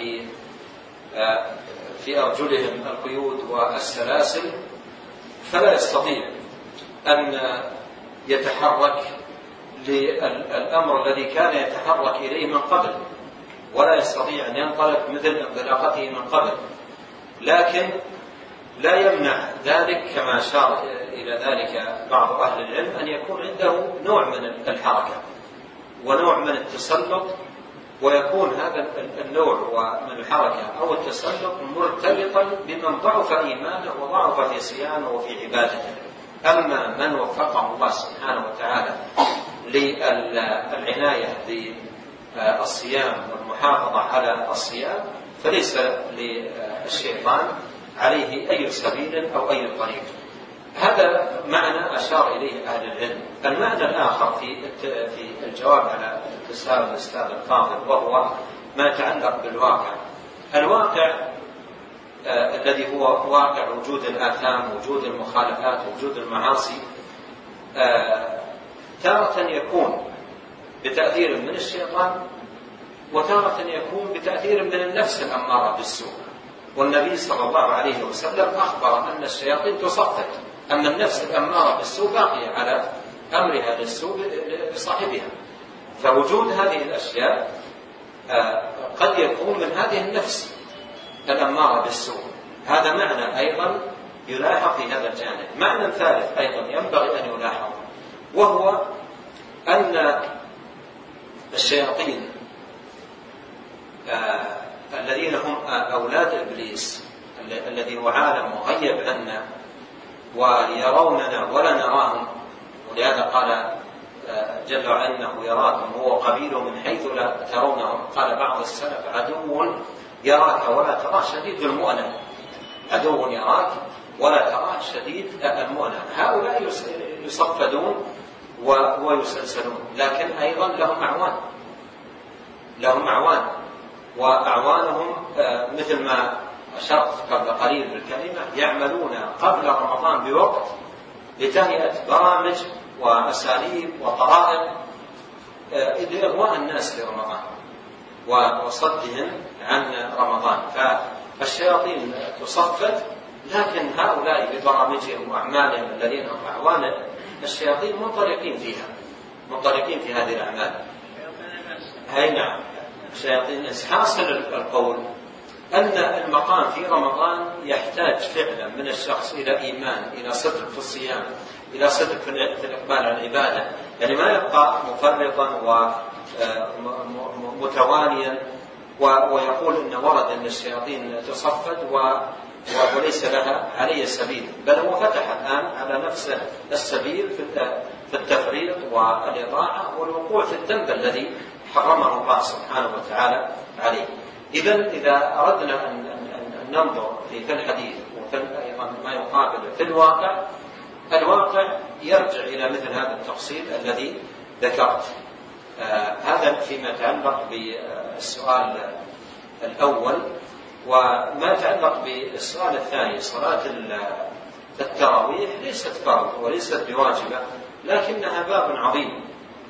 في أرجلهم القيود والسلاسل، فلا يستطيع أن يتحرك للأمر الذي كان يتحرك إليه من قبل، ولا يستطيع أن ينطلق مثل انطلاقته من قبل، لكن لا يمنع ذلك كما أشار إلى ذلك بعض أهل العلم أن يكون عنده نوع من الحركة ونوع من التسلط، ويكون هذا النوع من الحركة أو التسلط مرتبطا بمن ضعف إيمانه وضعف في صيامه وفي عبادته. أما من وفقه الله سبحانه وتعالى للعناية بالصيام والمحافظة على الصيام، فليس للشيطان عليه أي سبيل أو أي طريق. هذا معنى أشار إليه أهل العلم. المعنى الآخر في الجواب على تساؤل الأستاذ الفاضل، وهو ما يتعلق بالواقع. الواقع الذي هو واقع وجود الآثام، وجود المخالفات، وجود المعاصي، تارة يكون بتأثير من الشيطان، وتارة يكون بتأثير من النفس الأمارة بالسوء. والنبي صلى الله عليه وسلم أخبر أن الشياطين تصفت، أن النفس الأمارة بالسوء باقية على أمرها للسوء لصاحبها. فوجود هذه الأشياء قد يكون من هذه النفس الأمارة بالسوء. هذا معنى أيضا يلاحظ في هذا الجانب. معنى ثالث أيضا ينبغي أن يلاحظ، وهو أن الشياطين الذين هم أولاد إبليس، الذي هو عالم مغيب عنا ويروننا ولا نراهم، ولهذا قال جل وعلا أنه يراكم هو قبيله من حيث لا ترونهم. قال بعض السلف عدو يراك ولا تراه شديد المؤنة، عدو يراك ولا تراه شديد المؤنة. هؤلاء يصفدون ويسلسلون، لكن أيضا لهم أعوان، وأعوانهم مثل ما أشرت قبل قليل بالكلمة يعملون قبل رمضان بوقت لتهيئة برامج وأساليب وطرائق لإغواء الناس في رمضان وصدهم عن رمضان. فالشياطين تصفد، لكن هؤلاء ببرامجهم وأعمالهم الذين هم أعوان الشياطين منطلقين في هذه الأعمال. هاي نعم، شياطين. حاصل القول أن المقام في رمضان يحتاج فعلا من الشخص إلى إيمان، إلى صدق في الصيام، إلى صدق في الإقبال على العبادة، يعني ما يبقى مفرطا ومتوانيا ويقول إن ورد أن الشياطين تصفد وليس لها عليه سبيل، بل هو فتح الآن على نفسه السبيل في التفريط والإضاعة والوقوع في الذنب الذي حرمه الله سبحانه وتعالى عليه. إذا أردنا أن ننظر في الحديث وفي أيضا ما يقابل في الواقع يرجع إلى مثل هذا التفصيل الذي ذكرت. هذا فيما يتعلق بالسؤال الأول. وما يتعلق بالسؤال الثاني، صلاة التراويح ليست فرض وليست بواجبة، لكنها باب عظيم.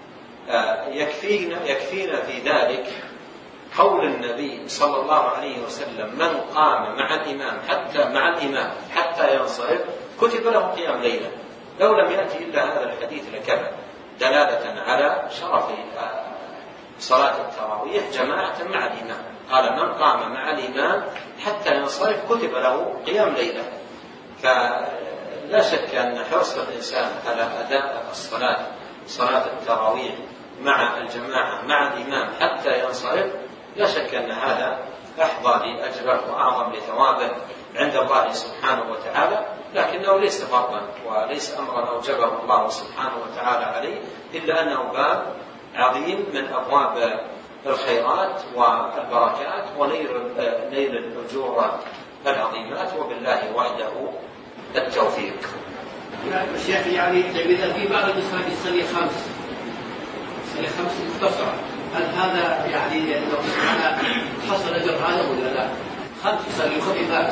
يكفينا في ذلك قول النبي صلى الله عليه وسلم: من قام مع الإمام حتى ينصرف كتب له قيام ليلة. لو لم يأتي إلا هذا الحديث لكفى دلالة على شرف صلاة التراويح جماعة مع الإمام. قال: من قام مع الإمام حتى ينصرف كتب له قيام ليلة. فلا شك أن حرص الإنسان على أداء صلاة التراويح مع الجماعة مع الإمام حتى ينصرف، لا شك أن هذا أحظى لأجره وأعظم لثوابه عند الله سبحانه وتعالى، لكنه ليس فرضا وليس أمرا أوجبه الله سبحانه وتعالى عليه، إلا أنه باب عظيم من أبواب الخيرات والبركات ونيل الأجور العظيمات، وبالله وحده التوفيق. الشيخ يعني إذا في بعض النسخ يصلي خمس مختصرة، هل هذا يعني لو حصل أجر هذا ولا لا؟ 5 يصلي خفيفات.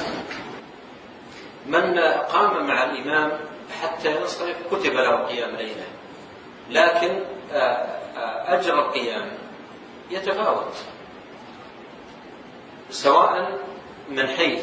من قام مع الإمام حتى ينصرف كتب له قيام ليلة، لكن أجر القيام يتفاوت، سواء من حيث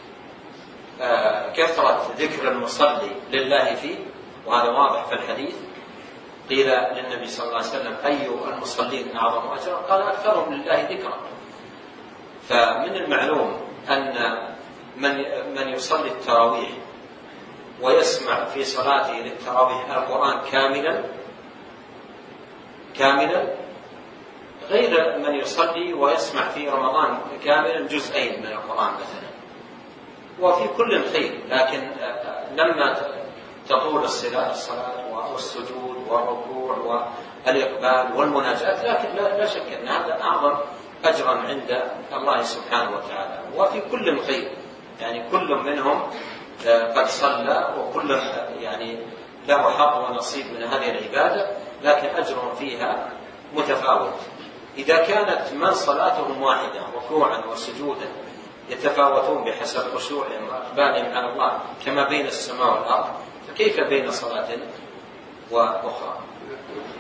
كثرة ذكر المصلي لله فيه، وهذا واضح في الحديث. قيل للنبي صلى الله عليه وسلم: أي المصلين أعظم أجرا؟ قال: أكثرهم لله ذكرا. فمن المعلوم أن من يصلي التراويح ويسمع في صلاته للتراويح القرآن كاملا غير من يصلي ويسمع في رمضان كاملا جزئين من القرآن مثلا، وفي كل خير. لكن لما تطول الصلاة والسجود والركوع والإقبال والمناجاة، لكن لا شك أن هذا أعظم أجرا عند الله سبحانه وتعالى. وفي كل خير، يعني كل منهم قد صلى وكل يعني له حظ ونصيب من هذه العبادة، لكن أجرهم فيها متفاوت. إذا كانت من صلاتهم واحدة ركوعا وسجودا يتفاوتون بحسب خشوعهم وإقبالهم على الله كما بين السماء والأرض، فكيف بين صلاة وأخرى؟